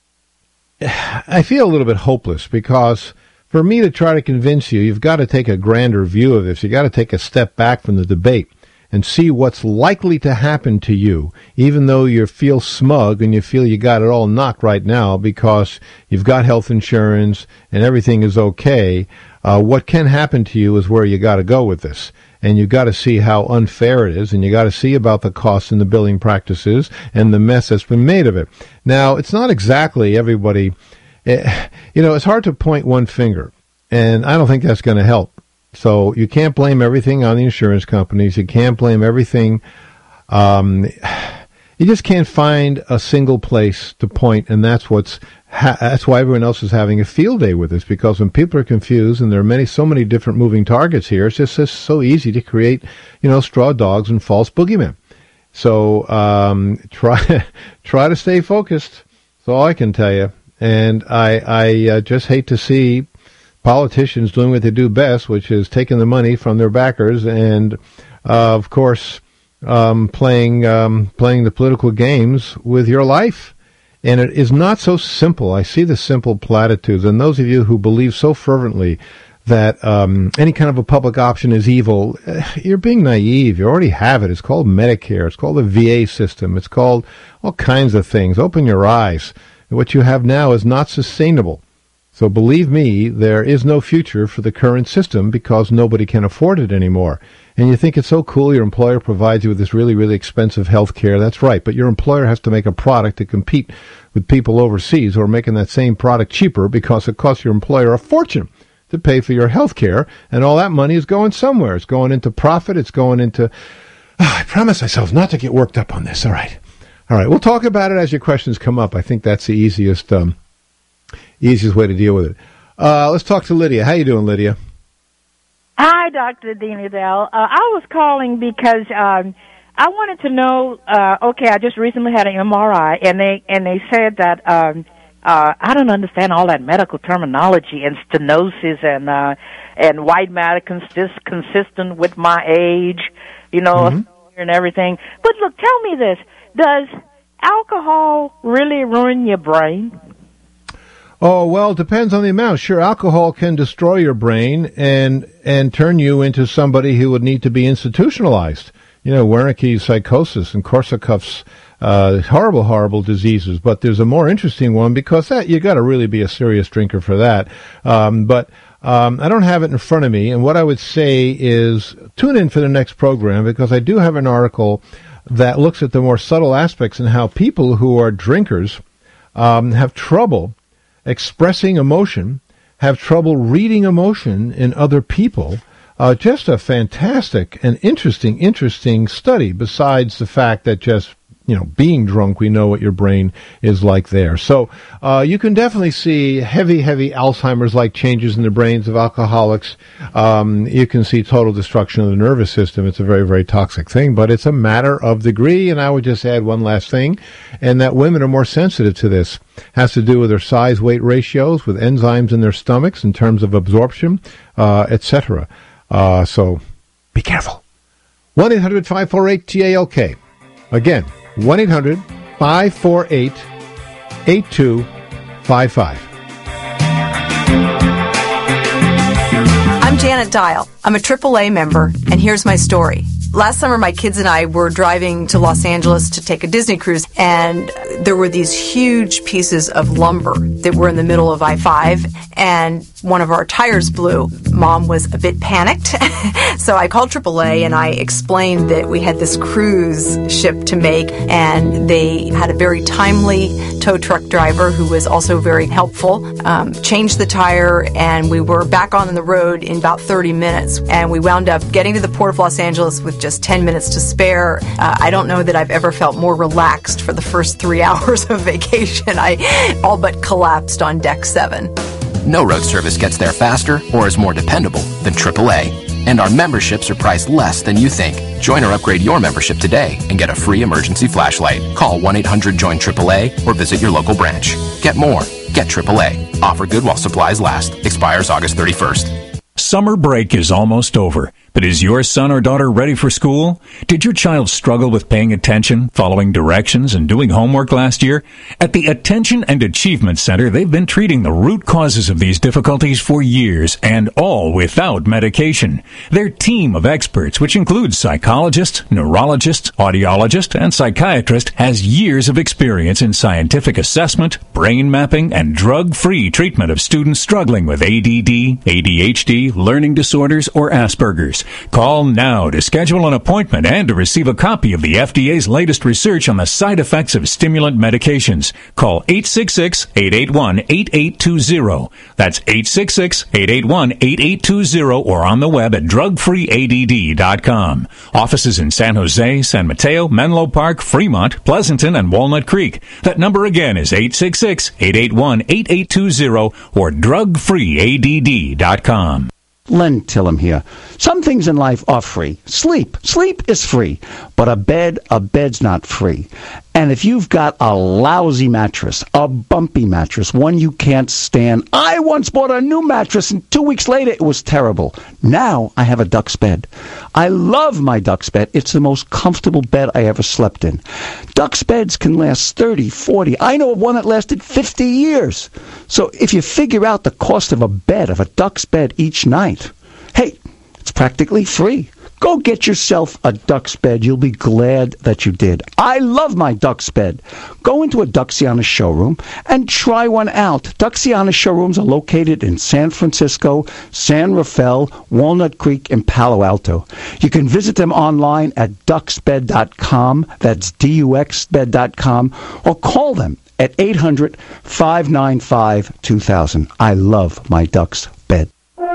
I feel a little bit hopeless, because for me to try to convince you, you've got to take a grander view of this. You've got to take a step back from the debate and see what's likely to happen to you, even though you feel smug and you feel you got it all knocked right now because you've got health insurance and everything is okay. Uh, what can happen to you is where you got to go with this. And you got to see how unfair it is, and you got to see about the costs and the billing practices and the mess that's been made of it. Now, it's not exactly everybody. Eh, you know, it's hard to point one finger, and I don't think that's going to help. So you can't blame everything on the insurance companies. You can't blame everything. Um, you just can't find a single place to point, and that's what's ha- that's why everyone else is having a field day with this. Because when people are confused, and there are many, so many different moving targets here, it's just, just so easy to create, you know, straw dogs and false boogeymen. So um, try try to stay focused. That's all I can tell you. And I I uh, just hate to see politicians doing what they do best, which is taking the money from their backers and, uh, of course, um, playing um, playing the political games with your life. And it is not so simple. I see the simple platitudes. And those of you who believe so fervently that um, any kind of a public option is evil, you're being naive. You already have it. It's called Medicare. It's called the V A system. It's called all kinds of things. Open your eyes. What you have now is not sustainable. So believe me, there is no future for the current system because nobody can afford it anymore. And you think it's so cool your employer provides you with this really, really expensive health care. That's right, but your employer has to make a product to compete with people overseas who are making that same product cheaper because it costs your employer a fortune to pay for your health care, and all that money is going somewhere. It's going into profit. It's going into... Oh, I promise myself not to get worked up on this. All right. All right, we'll talk about it as your questions come up. I think that's the easiest... Um, Easiest way to deal with it. Uh, let's talk to Lydia. How you doing, Lydia?
Hi, Doctor Dean Adele. Uh, I was calling because um, I wanted to know. Uh, okay, I just recently had an M R I, and they and they said that um, uh, I don't understand all that medical terminology and stenosis and uh, and white matter consist consistent with my age, you know, mm-hmm. and everything. But look, tell me this: does alcohol really ruin your brain?
Oh, well, it depends on the amount. Sure, alcohol can destroy your brain and and turn you into somebody who would need to be institutionalized. You know, Wernicke's psychosis and Korsakoff's uh, horrible, horrible diseases. But there's a more interesting one because that you got to really be a serious drinker for that. Um, but um, I don't have it in front of me. And what I would say is tune in for the next program because I do have an article that looks at the more subtle aspects and how people who are drinkers um, have trouble expressing emotion, have trouble reading emotion in other people. Uh, just a fantastic and interesting, interesting study, besides the fact that just, you know, being drunk, we know what your brain is like there. So uh, you can definitely see heavy, heavy Alzheimer's-like changes in the brains of alcoholics. Um, you can see total destruction of the nervous system. It's a very, very toxic thing, but it's a matter of degree. And I would just add one last thing, and that women are more sensitive to this. Has to do with their size-weight ratios, with enzymes in their stomachs in terms of absorption, uh, et cetera. Uh, so be careful. one eight hundred five four eight T A L K. Again, one eight hundred five four eight eight two five five.
I'm Janet Dial. I'm a triple A member, and here's my story. Last summer, my kids and I were driving to Los Angeles to take a Disney cruise, and there were these huge pieces of lumber that were in the middle of I five, and one of our tires blew. Mom was a bit panicked, so I called triple A, and I explained that we had this cruise ship to make, and they had a very timely tow truck driver who was also very helpful, um, changed the tire, and we were back on the road in about thirty minutes, and we wound up getting to the Port of Los Angeles with just ten minutes to spare. Uh, I don't know that I've ever felt more relaxed for the first three hours of vacation. I all but collapsed on deck seven.
No road service gets there faster or is more dependable than triple A. And our memberships are priced less than you think. Join or upgrade your membership today and get a free emergency flashlight. Call one eight hundred join triple A or visit your local branch. Get more. Get triple A. Offer good while supplies last. Expires August thirty-first.
Summer break is almost over, but is your son or daughter ready for school? Did your child struggle with paying attention, following directions, and doing homework last year? At the Attention and Achievement Center, they've been treating the root causes of these difficulties for years, and all without medication. Their team of experts, which includes psychologists, neurologists, audiologists, and psychiatrists, has years of experience in scientific assessment, brain mapping, and drug-free treatment of students struggling with A D D, A D H D, learning disorders, or Asperger's. Call now to schedule an appointment and to receive a copy of the F D A's latest research on the side effects of stimulant medications. Call eight six six, eight eight one, eight eight two zero. That's eight six six, eight eight one, eight eight two zero or on the web at drug free A D D dot com. Offices in San Jose, San Mateo, Menlo Park, Fremont, Pleasanton, and Walnut Creek. That number again is eight six six, eight eight one, eight eight two zero or drug free A D D dot com.
Len Tillum here. Some things in life are free. Sleep. Sleep is free. But a bed, a bed's not free. And if you've got a lousy mattress, a bumpy mattress, one you can't stand. I once bought a new mattress and two weeks later it was terrible. Now I have a Dux bed. I love my Dux bed. It's the most comfortable bed I ever slept in. Dux beds can last thirty, forty. I know of one that lasted fifty years. So if you figure out the cost of a bed, of a Dux bed each night, hey, it's practically free. Go get yourself a Duck's bed. You'll be glad that you did. I love my Duck's bed. Go into a Duxiana showroom and try one out. Duxiana showrooms are located in San Francisco, San Rafael, Walnut Creek, and Palo Alto. You can visit them online at ducks bed dot com. That's D U X bed dot com. Or call them at eight hundred, five nine five, two thousand. I love my Duck's bed.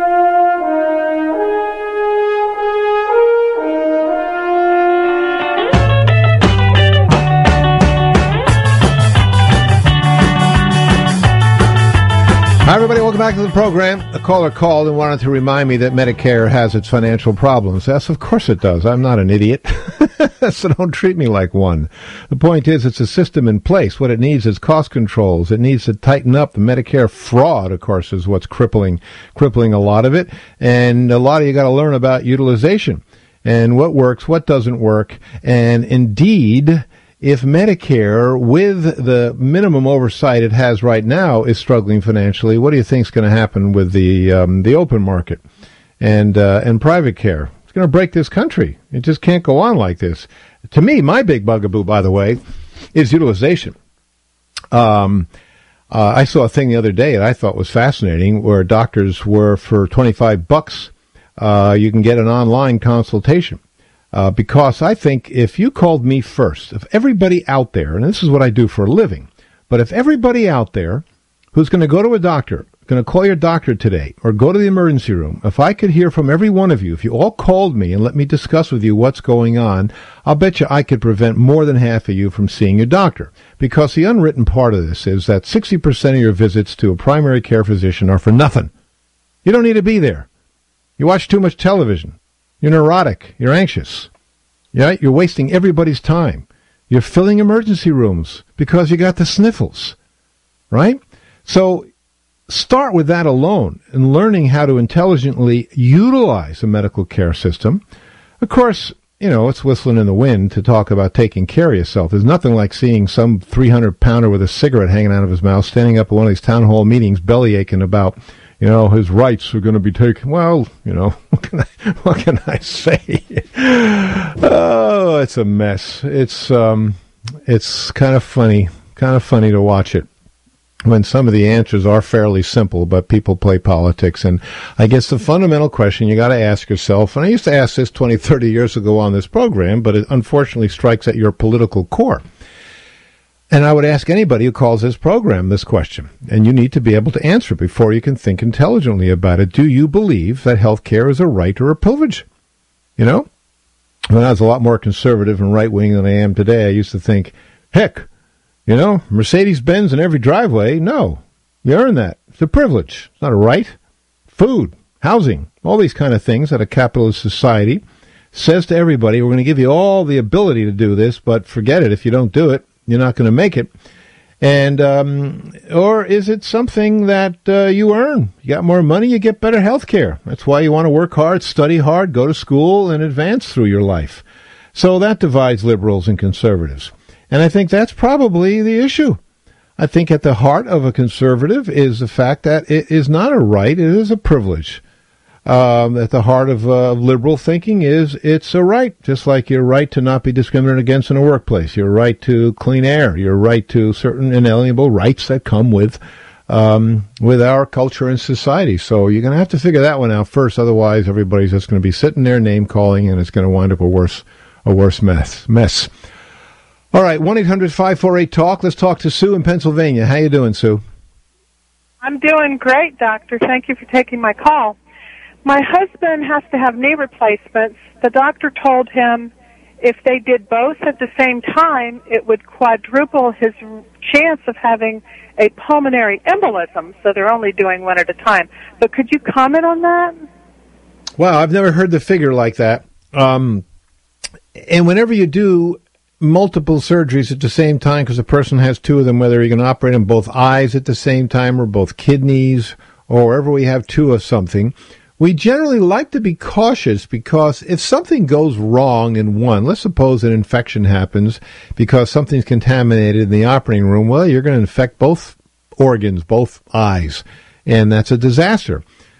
Hi, everybody. Welcome back to the program. A caller called and wanted to remind me that Medicare has its financial problems. Yes, of course it does. I'm not an idiot. So don't treat me like one. The point is, it's a system in place. What it needs is cost controls. It needs to tighten up. The Medicare fraud, of course, is what's crippling, crippling a lot of it. And a lot of you got to learn about utilization and what works, what doesn't work. And indeed, if Medicare, with the minimum oversight it has right now, is struggling financially, what do you think is going to happen with the um, the open market and uh, and private care? It's going to break this country. It just can't go on like this. To me, my big bugaboo, by the way, is utilization. Um, uh, I saw a thing the other day that I thought was fascinating, where doctors were for twenty-five bucks. Uh, you can get an online consultation. Uh, because I think if you called me first, if everybody out there, and this is what I do for a living, but if everybody out there who's going to go to a doctor, going to call your doctor today, or go to the emergency room, if I could hear from every one of you, if you all called me and let me discuss with you what's going on, I'll bet you I could prevent more than half of you from seeing your doctor. Because the unwritten part of this is that sixty percent of your visits to a primary care physician are for nothing. You don't need to be there. You watch too much television. You're neurotic. You're anxious. Yeah, you're wasting everybody's time. You're filling emergency rooms because you got the sniffles, right? So start with that alone and learning how to intelligently utilize a medical care system. Of course, you know, it's whistling in the wind to talk about taking care of yourself. There's nothing like seeing some three hundred pounder with a cigarette hanging out of his mouth standing up at one of these town hall meetings belly aching about, you know, his rights are going to be taken. Well, you know, what can I, what can I say? Oh, it's a mess. It's um, it's kind of funny, kind of funny to watch it when some of the answers are fairly simple, but people play politics. And I guess the fundamental question you got to ask yourself, and I used to ask this twenty, thirty years ago on this program, but it unfortunately strikes at your political core. And I would ask anybody who calls this program this question, and you need to be able to answer it before you can think intelligently about it. Do you believe that health care is a right or a privilege? You know, when I was a lot more conservative and right-wing than I am today, I used to think, heck, you know, Mercedes-Benz in every driveway. No, you earn that. It's a privilege. It's not a right. Food, housing, all these kind of things that a capitalist society says to everybody, we're going to give you all the ability to do this, but forget it if you don't do it. You're not going to make it. And, um, or is it something that uh, you earn? You got more money, you get better health care. That's why you want to work hard, study hard, go to school, and advance through your life. So that divides liberals and conservatives. And I think that's probably the issue. I think at the heart of a conservative is the fact that it is not a right, it is a privilege. Um, at the heart of uh, liberal thinking is it's a right, just like your right to not be discriminated against in a workplace, your right to clean air, your right to certain inalienable rights that come with um, with our culture and society. So you're going to have to figure that one out first. Otherwise, everybody's just going to be sitting there name calling, and it's going to wind up a worse a worse mess. Mess. All right, one eight hundred five four eight talk. Let's talk to Sue in Pennsylvania. How you doing, Sue?
I'm doing great, Doctor. Thank you for taking my call. My husband has to have knee replacements. The doctor told him if they did both at the same time, it would quadruple his chance of having a pulmonary embolism, so they're only doing one at a time. But could you comment on that?
Wow, I've never heard the figure like that. Um, and whenever you do multiple surgeries at the same time, because a person has two of them, whether you're going to operate on both eyes at the same time or both kidneys or wherever we have two of something, we generally like to be cautious, because if something goes wrong in one, let's suppose an infection happens because something's contaminated in the operating room, well, you're going to infect both organs, both eyes, and that's a disaster.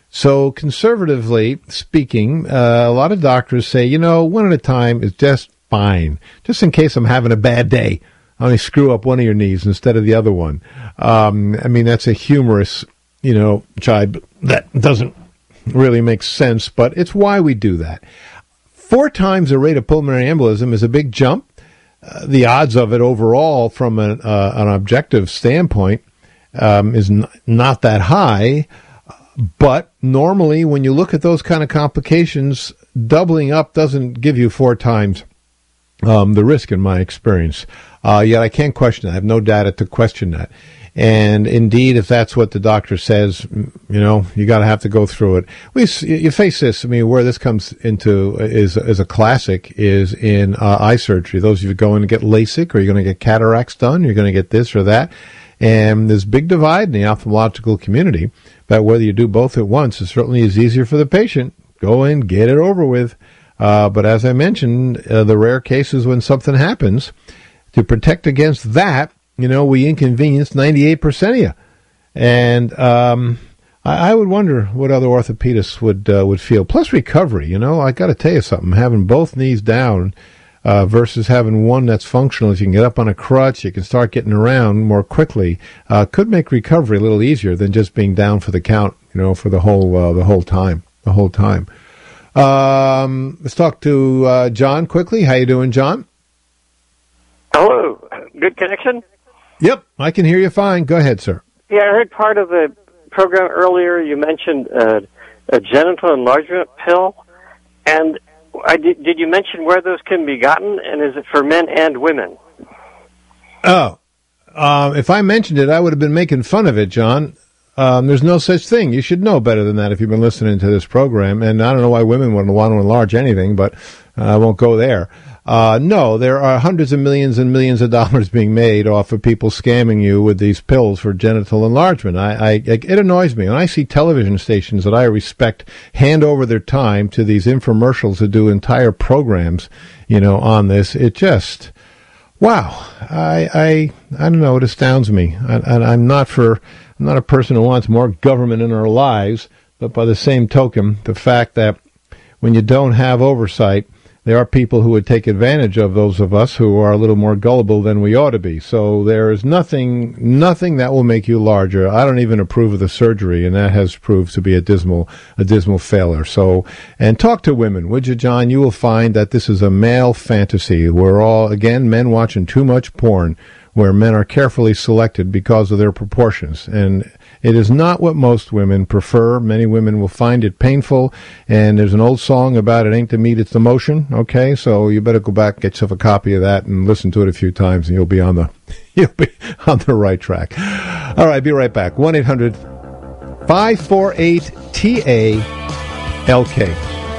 So conservatively speaking, uh, a lot of doctors say, you know, one at a time is just fine. Just in case I'm having a bad day, I only screw up one of your knees instead of the other one. Um, I mean, that's a humorous, you know, jibe that doesn't really make sense, but it's why we do that. Four times the rate of pulmonary embolism is a big jump. Uh, the odds of it overall from an, uh, an objective standpoint um, is n- not that high. But normally when you look at those kind of complications, doubling up doesn't give you four times um, the risk in my experience. Uh, yet I can't question that. I have no data to question that. And indeed, if that's what the doctor says, you know, you got to have to go through it. We, you face this. I mean, where this comes into is is a classic is in uh, eye surgery. Those of you going to get LASIK, or you're going to get cataracts done, you're going to get this or that. And there's a big divide in the ophthalmological community about whether you do both at once. It certainly is easier for the patient. Go in, get it over with. Uh, but as I mentioned, uh, the rare cases when something happens, to protect against that, you know, we inconvenience ninety-eight percent of you. And um, I, I would wonder what other orthopedists would uh, would feel. Plus recovery, you know, I got to tell you something. Having both knees down uh, versus having one that's functional, if you can get up on a crutch, you can start getting around more quickly, uh, could make recovery a little easier than just being down for the count, you know, for the whole uh, the whole time, the whole time. Um, let's talk to uh, John quickly. How you doing, John?
Hello. Good connection?
Yep, I can hear you fine. Go ahead, sir.
Yeah, I heard part of the program earlier. You mentioned uh, a genital enlargement pill. And I did, did you mention where those can be gotten? And is it for men and women?
Oh, uh, if I mentioned it, I would have been making fun of it, John. Um, there's no such thing. You should know better than that if you've been listening to this program. And I don't know why women wouldn't want to enlarge anything, but uh, I won't go there. Uh, no, there are hundreds of millions and millions of dollars being made off of people scamming you with these pills for genital enlargement. I, I, it annoys me when I see television stations that I respect hand over their time to these infomercials that do entire programs, you know, on this. It just, wow. I, I, I don't know. It astounds me. And I'm not for, I'm not a person who wants more government in our lives, but by the same token, the fact that when you don't have oversight, there are people who would take advantage of those of us who are a little more gullible than we ought to be. So there is nothing, nothing that will make you larger. I don't even approve of the surgery, and that has proved to be a dismal, a dismal failure. So, and talk to women, would you, John? You will find that this is a male fantasy. We're all, again, men watching too much porn, where men are carefully selected because of their proportions. And it is not what most women prefer. Many women will find it painful. And there's an old song about it ain't the meat, it's the motion. Okay, so you better go back, get yourself a copy of that and listen to it a few times, and you'll be on the you'll be on the right track. All right, be right back. one eight hundred five four eight T A L K.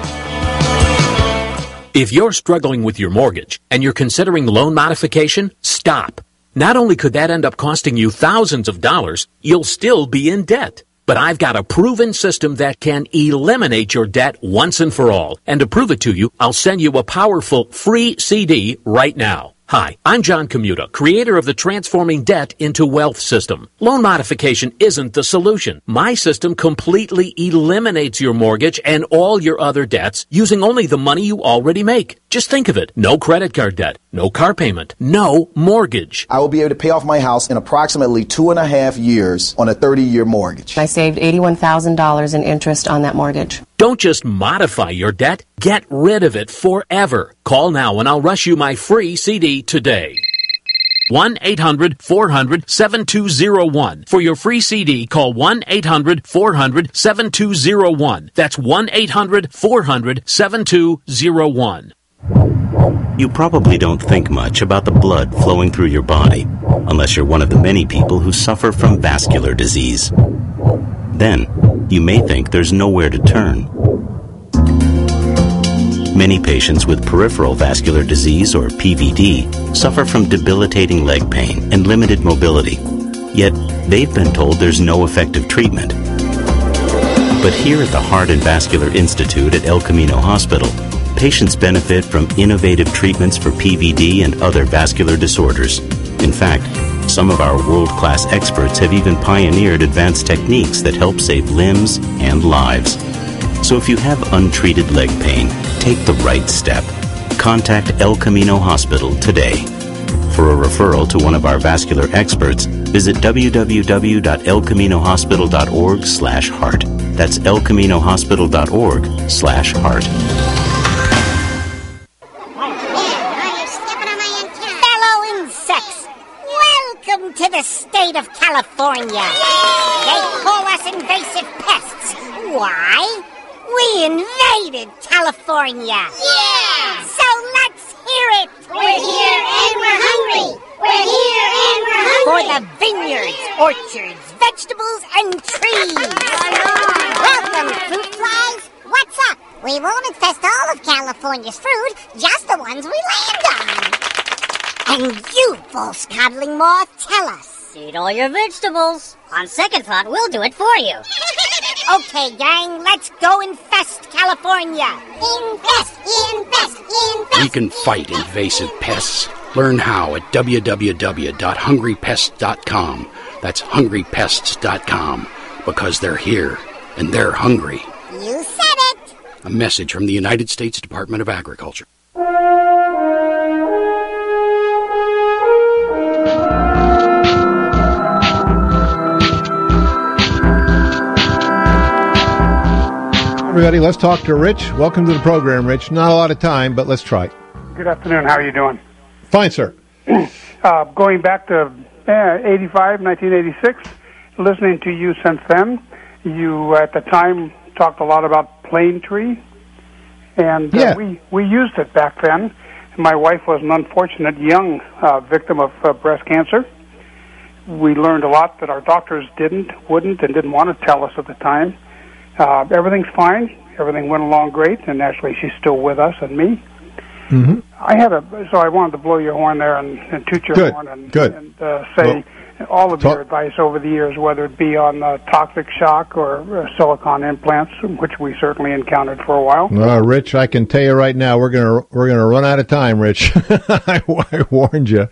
If you're struggling with your mortgage and you're considering loan modification, stop. Not only could that end up costing you thousands of dollars, you'll still be in debt. But I've got a proven system that can eliminate your debt once and for all. And to prove it to you, I'll send you a powerful free C D right now. Hi, I'm John Commuta, creator of the Transforming Debt into Wealth system. Loan modification isn't the solution. My system completely eliminates your mortgage and all your other debts using only the money you already make. Just think of it. No credit card debt, no car payment, no mortgage.
I will be able to pay off my house in approximately two and a half years on a thirty-year mortgage.
I saved eighty-one thousand dollars in interest on that mortgage.
Don't just modify your debt, get rid of it forever. Call now and I'll rush you my free C D today. one eight hundred four hundred seven two zero one. For your free C D, call one eight hundred four hundred seven two zero one. That's one eight hundred four hundred seven two zero one.
You probably don't think much about the blood flowing through your body, unless you're one of the many people who suffer from vascular disease. Then, you may think there's nowhere to turn. Many patients with peripheral vascular disease, or P V D, suffer from debilitating leg pain and limited mobility. Yet, they've been told there's no effective treatment. But here at the Heart and Vascular Institute at El Camino Hospital, patients benefit from innovative treatments for P V D and other vascular disorders. In fact, Some of our world-class experts have even pioneered advanced techniques that help save limbs and lives. So if you have untreated leg pain, take the right step. Contact El Camino Hospital today. For a referral to one of our vascular experts, visit w w w dot el camino hospital dot org slash heart. That's el camino hospital dot org slash heart.
Fellow insects, welcome to the state of California. They call us invasive pests. Why? We invaded California. Yeah! So let's hear it.
We're here and we're hungry. We're here and we're hungry.
For the vineyards, orchards, vegetables, and trees.
Welcome, fruit flies. What's up? We won't infest all of California's fruit, just the ones we land on.
And you, false coddling moth, tell us.
Eat all your vegetables. On second thought, we'll do it for you.
Okay, gang, let's go infest California.
Infest, infest, infest.
We can fight invasive pests. Learn how at w w w dot hungry pests dot com. That's hungry pests dot com. Because they're here, and they're hungry.
You said it.
A message from the United States Department of Agriculture.
Everybody, let's talk to Rich. Welcome to the program, Rich. Not a lot of time, but let's try.
Good afternoon. How are you doing?
Fine, sir.
Uh, going back to uh, eighty-five, nineteen eighty-six, listening to you since then, you at the time talked a lot about plane tree, and uh,
yeah.
we, we used it back then. My wife was an unfortunate young uh, victim of uh, breast cancer. We learned a lot that our doctors didn't, wouldn't, and didn't want to tell us at the time. Uh, everything's fine. Everything went along great, and actually she's still with us and me.
Mm-hmm.
I had a so I wanted to blow your horn there and, and toot your
Good.
horn and,
Good.
and uh, say well, all of
talk.
your advice over the years, whether it be on uh, toxic shock or uh, silicone implants, which we certainly encountered for a while.
Uh, Rich, I can tell you right now, we're gonna we're gonna run out of time. Rich, I, I warned you.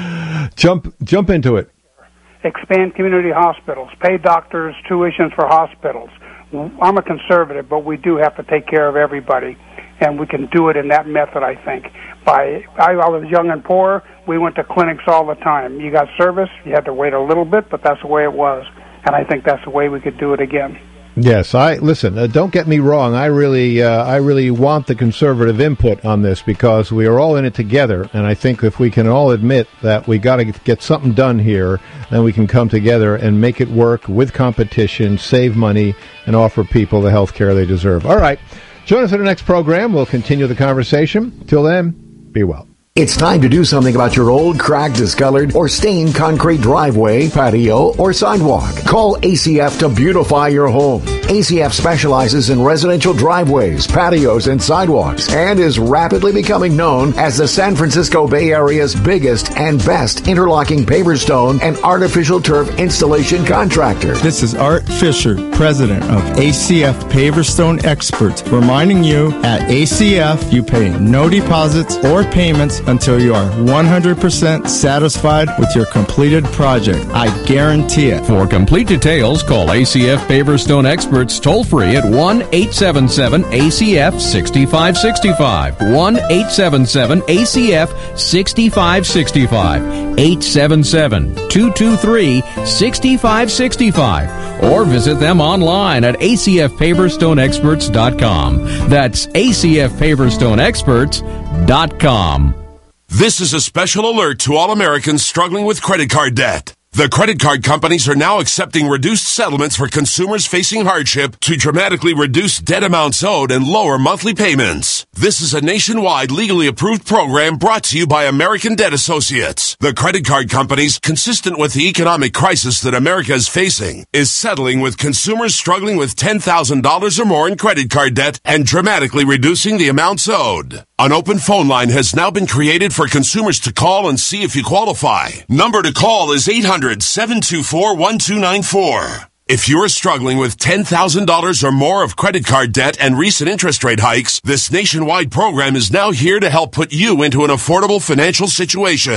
Jump jump into it.
Expand community hospitals. Pay doctors tuitions for hospitals. I'm a conservative, but we do have to take care of everybody, and we can do it in that method, I think. By I, I was young and poor. We went to clinics all the time. You got service. You had to wait a little bit, but that's the way it was, and I think that's the way we could do it again.
Yes, I listen. Uh, don't get me wrong. I really, uh, I really want the conservative input on this because we are all in it together. And I think if we can all admit that we got to get something done here, then we can come together and make it work with competition, save money, and offer people the health care they deserve. All right, join us for the next program. We'll continue the conversation. Till then, be well.
It's time to do something about your old, cracked, discolored, or stained concrete driveway, patio, or sidewalk. Call A C F to beautify your home. A C F specializes in residential driveways, patios, and sidewalks, and is rapidly becoming known as the San Francisco Bay Area's biggest and best interlocking paver stone and artificial turf installation contractor.
This is Art Fisher, president of A C F Paver Stone Experts, reminding you at A C F you pay no deposits or payments until you are one hundred percent satisfied with your completed project. I guarantee it.
For complete details, call A C F Paver Stone Experts toll free at one eight seven seven A C F six five six five. one eight seven seven A C F six five six five. eight seven seven two two three six five six five. Or visit them online at A C F paver stone experts dot com. That's A C F paver stone experts dot com.
This is a special alert to all Americans struggling with credit card debt. The credit card companies are now accepting reduced settlements for consumers facing hardship to dramatically reduce debt amounts owed and lower monthly payments. This is a nationwide legally approved program brought to you by American Debt Associates. The credit card companies, consistent with the economic crisis that America is facing, is settling with consumers struggling with ten thousand dollars or more in credit card debt and dramatically reducing the amounts owed. An open phone line has now been created for consumers to call and see if you qualify. Number to call is eight hundred, seven two four, one two nine four. If you're struggling with ten thousand dollars or more of credit card debt and recent interest rate hikes, this nationwide program is now here to help put you into an affordable financial situation.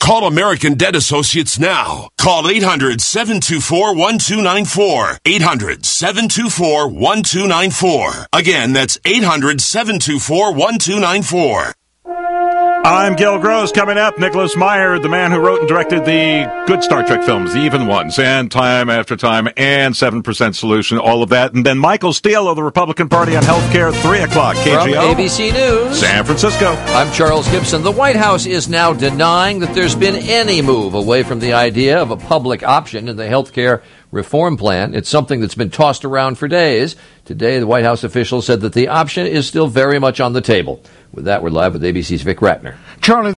Call American Debt Associates now. Call eight hundred, seven two four, one two nine four. eight hundred, seven two four, one two nine four. Again, that's eight hundred, seven two four, one two nine four.
I'm Gil Gross. Coming up, Nicholas Meyer, the man who wrote and directed the good Star Trek films, the even ones, and Time After Time, and seven percent Solution, all of that. And then Michael Steele of the Republican Party on Healthcare, three o'clock, K G O.
From A B C News.
San Francisco.
I'm Charles Gibson. The White House is now denying that there's been any move away from the idea of a public option in the healthcare reform plan. It's something that's been tossed around for days. Today, the White House officials said that the option is still very much on the table. With that, we're live with A B C's Vic Ratner.
Charlie.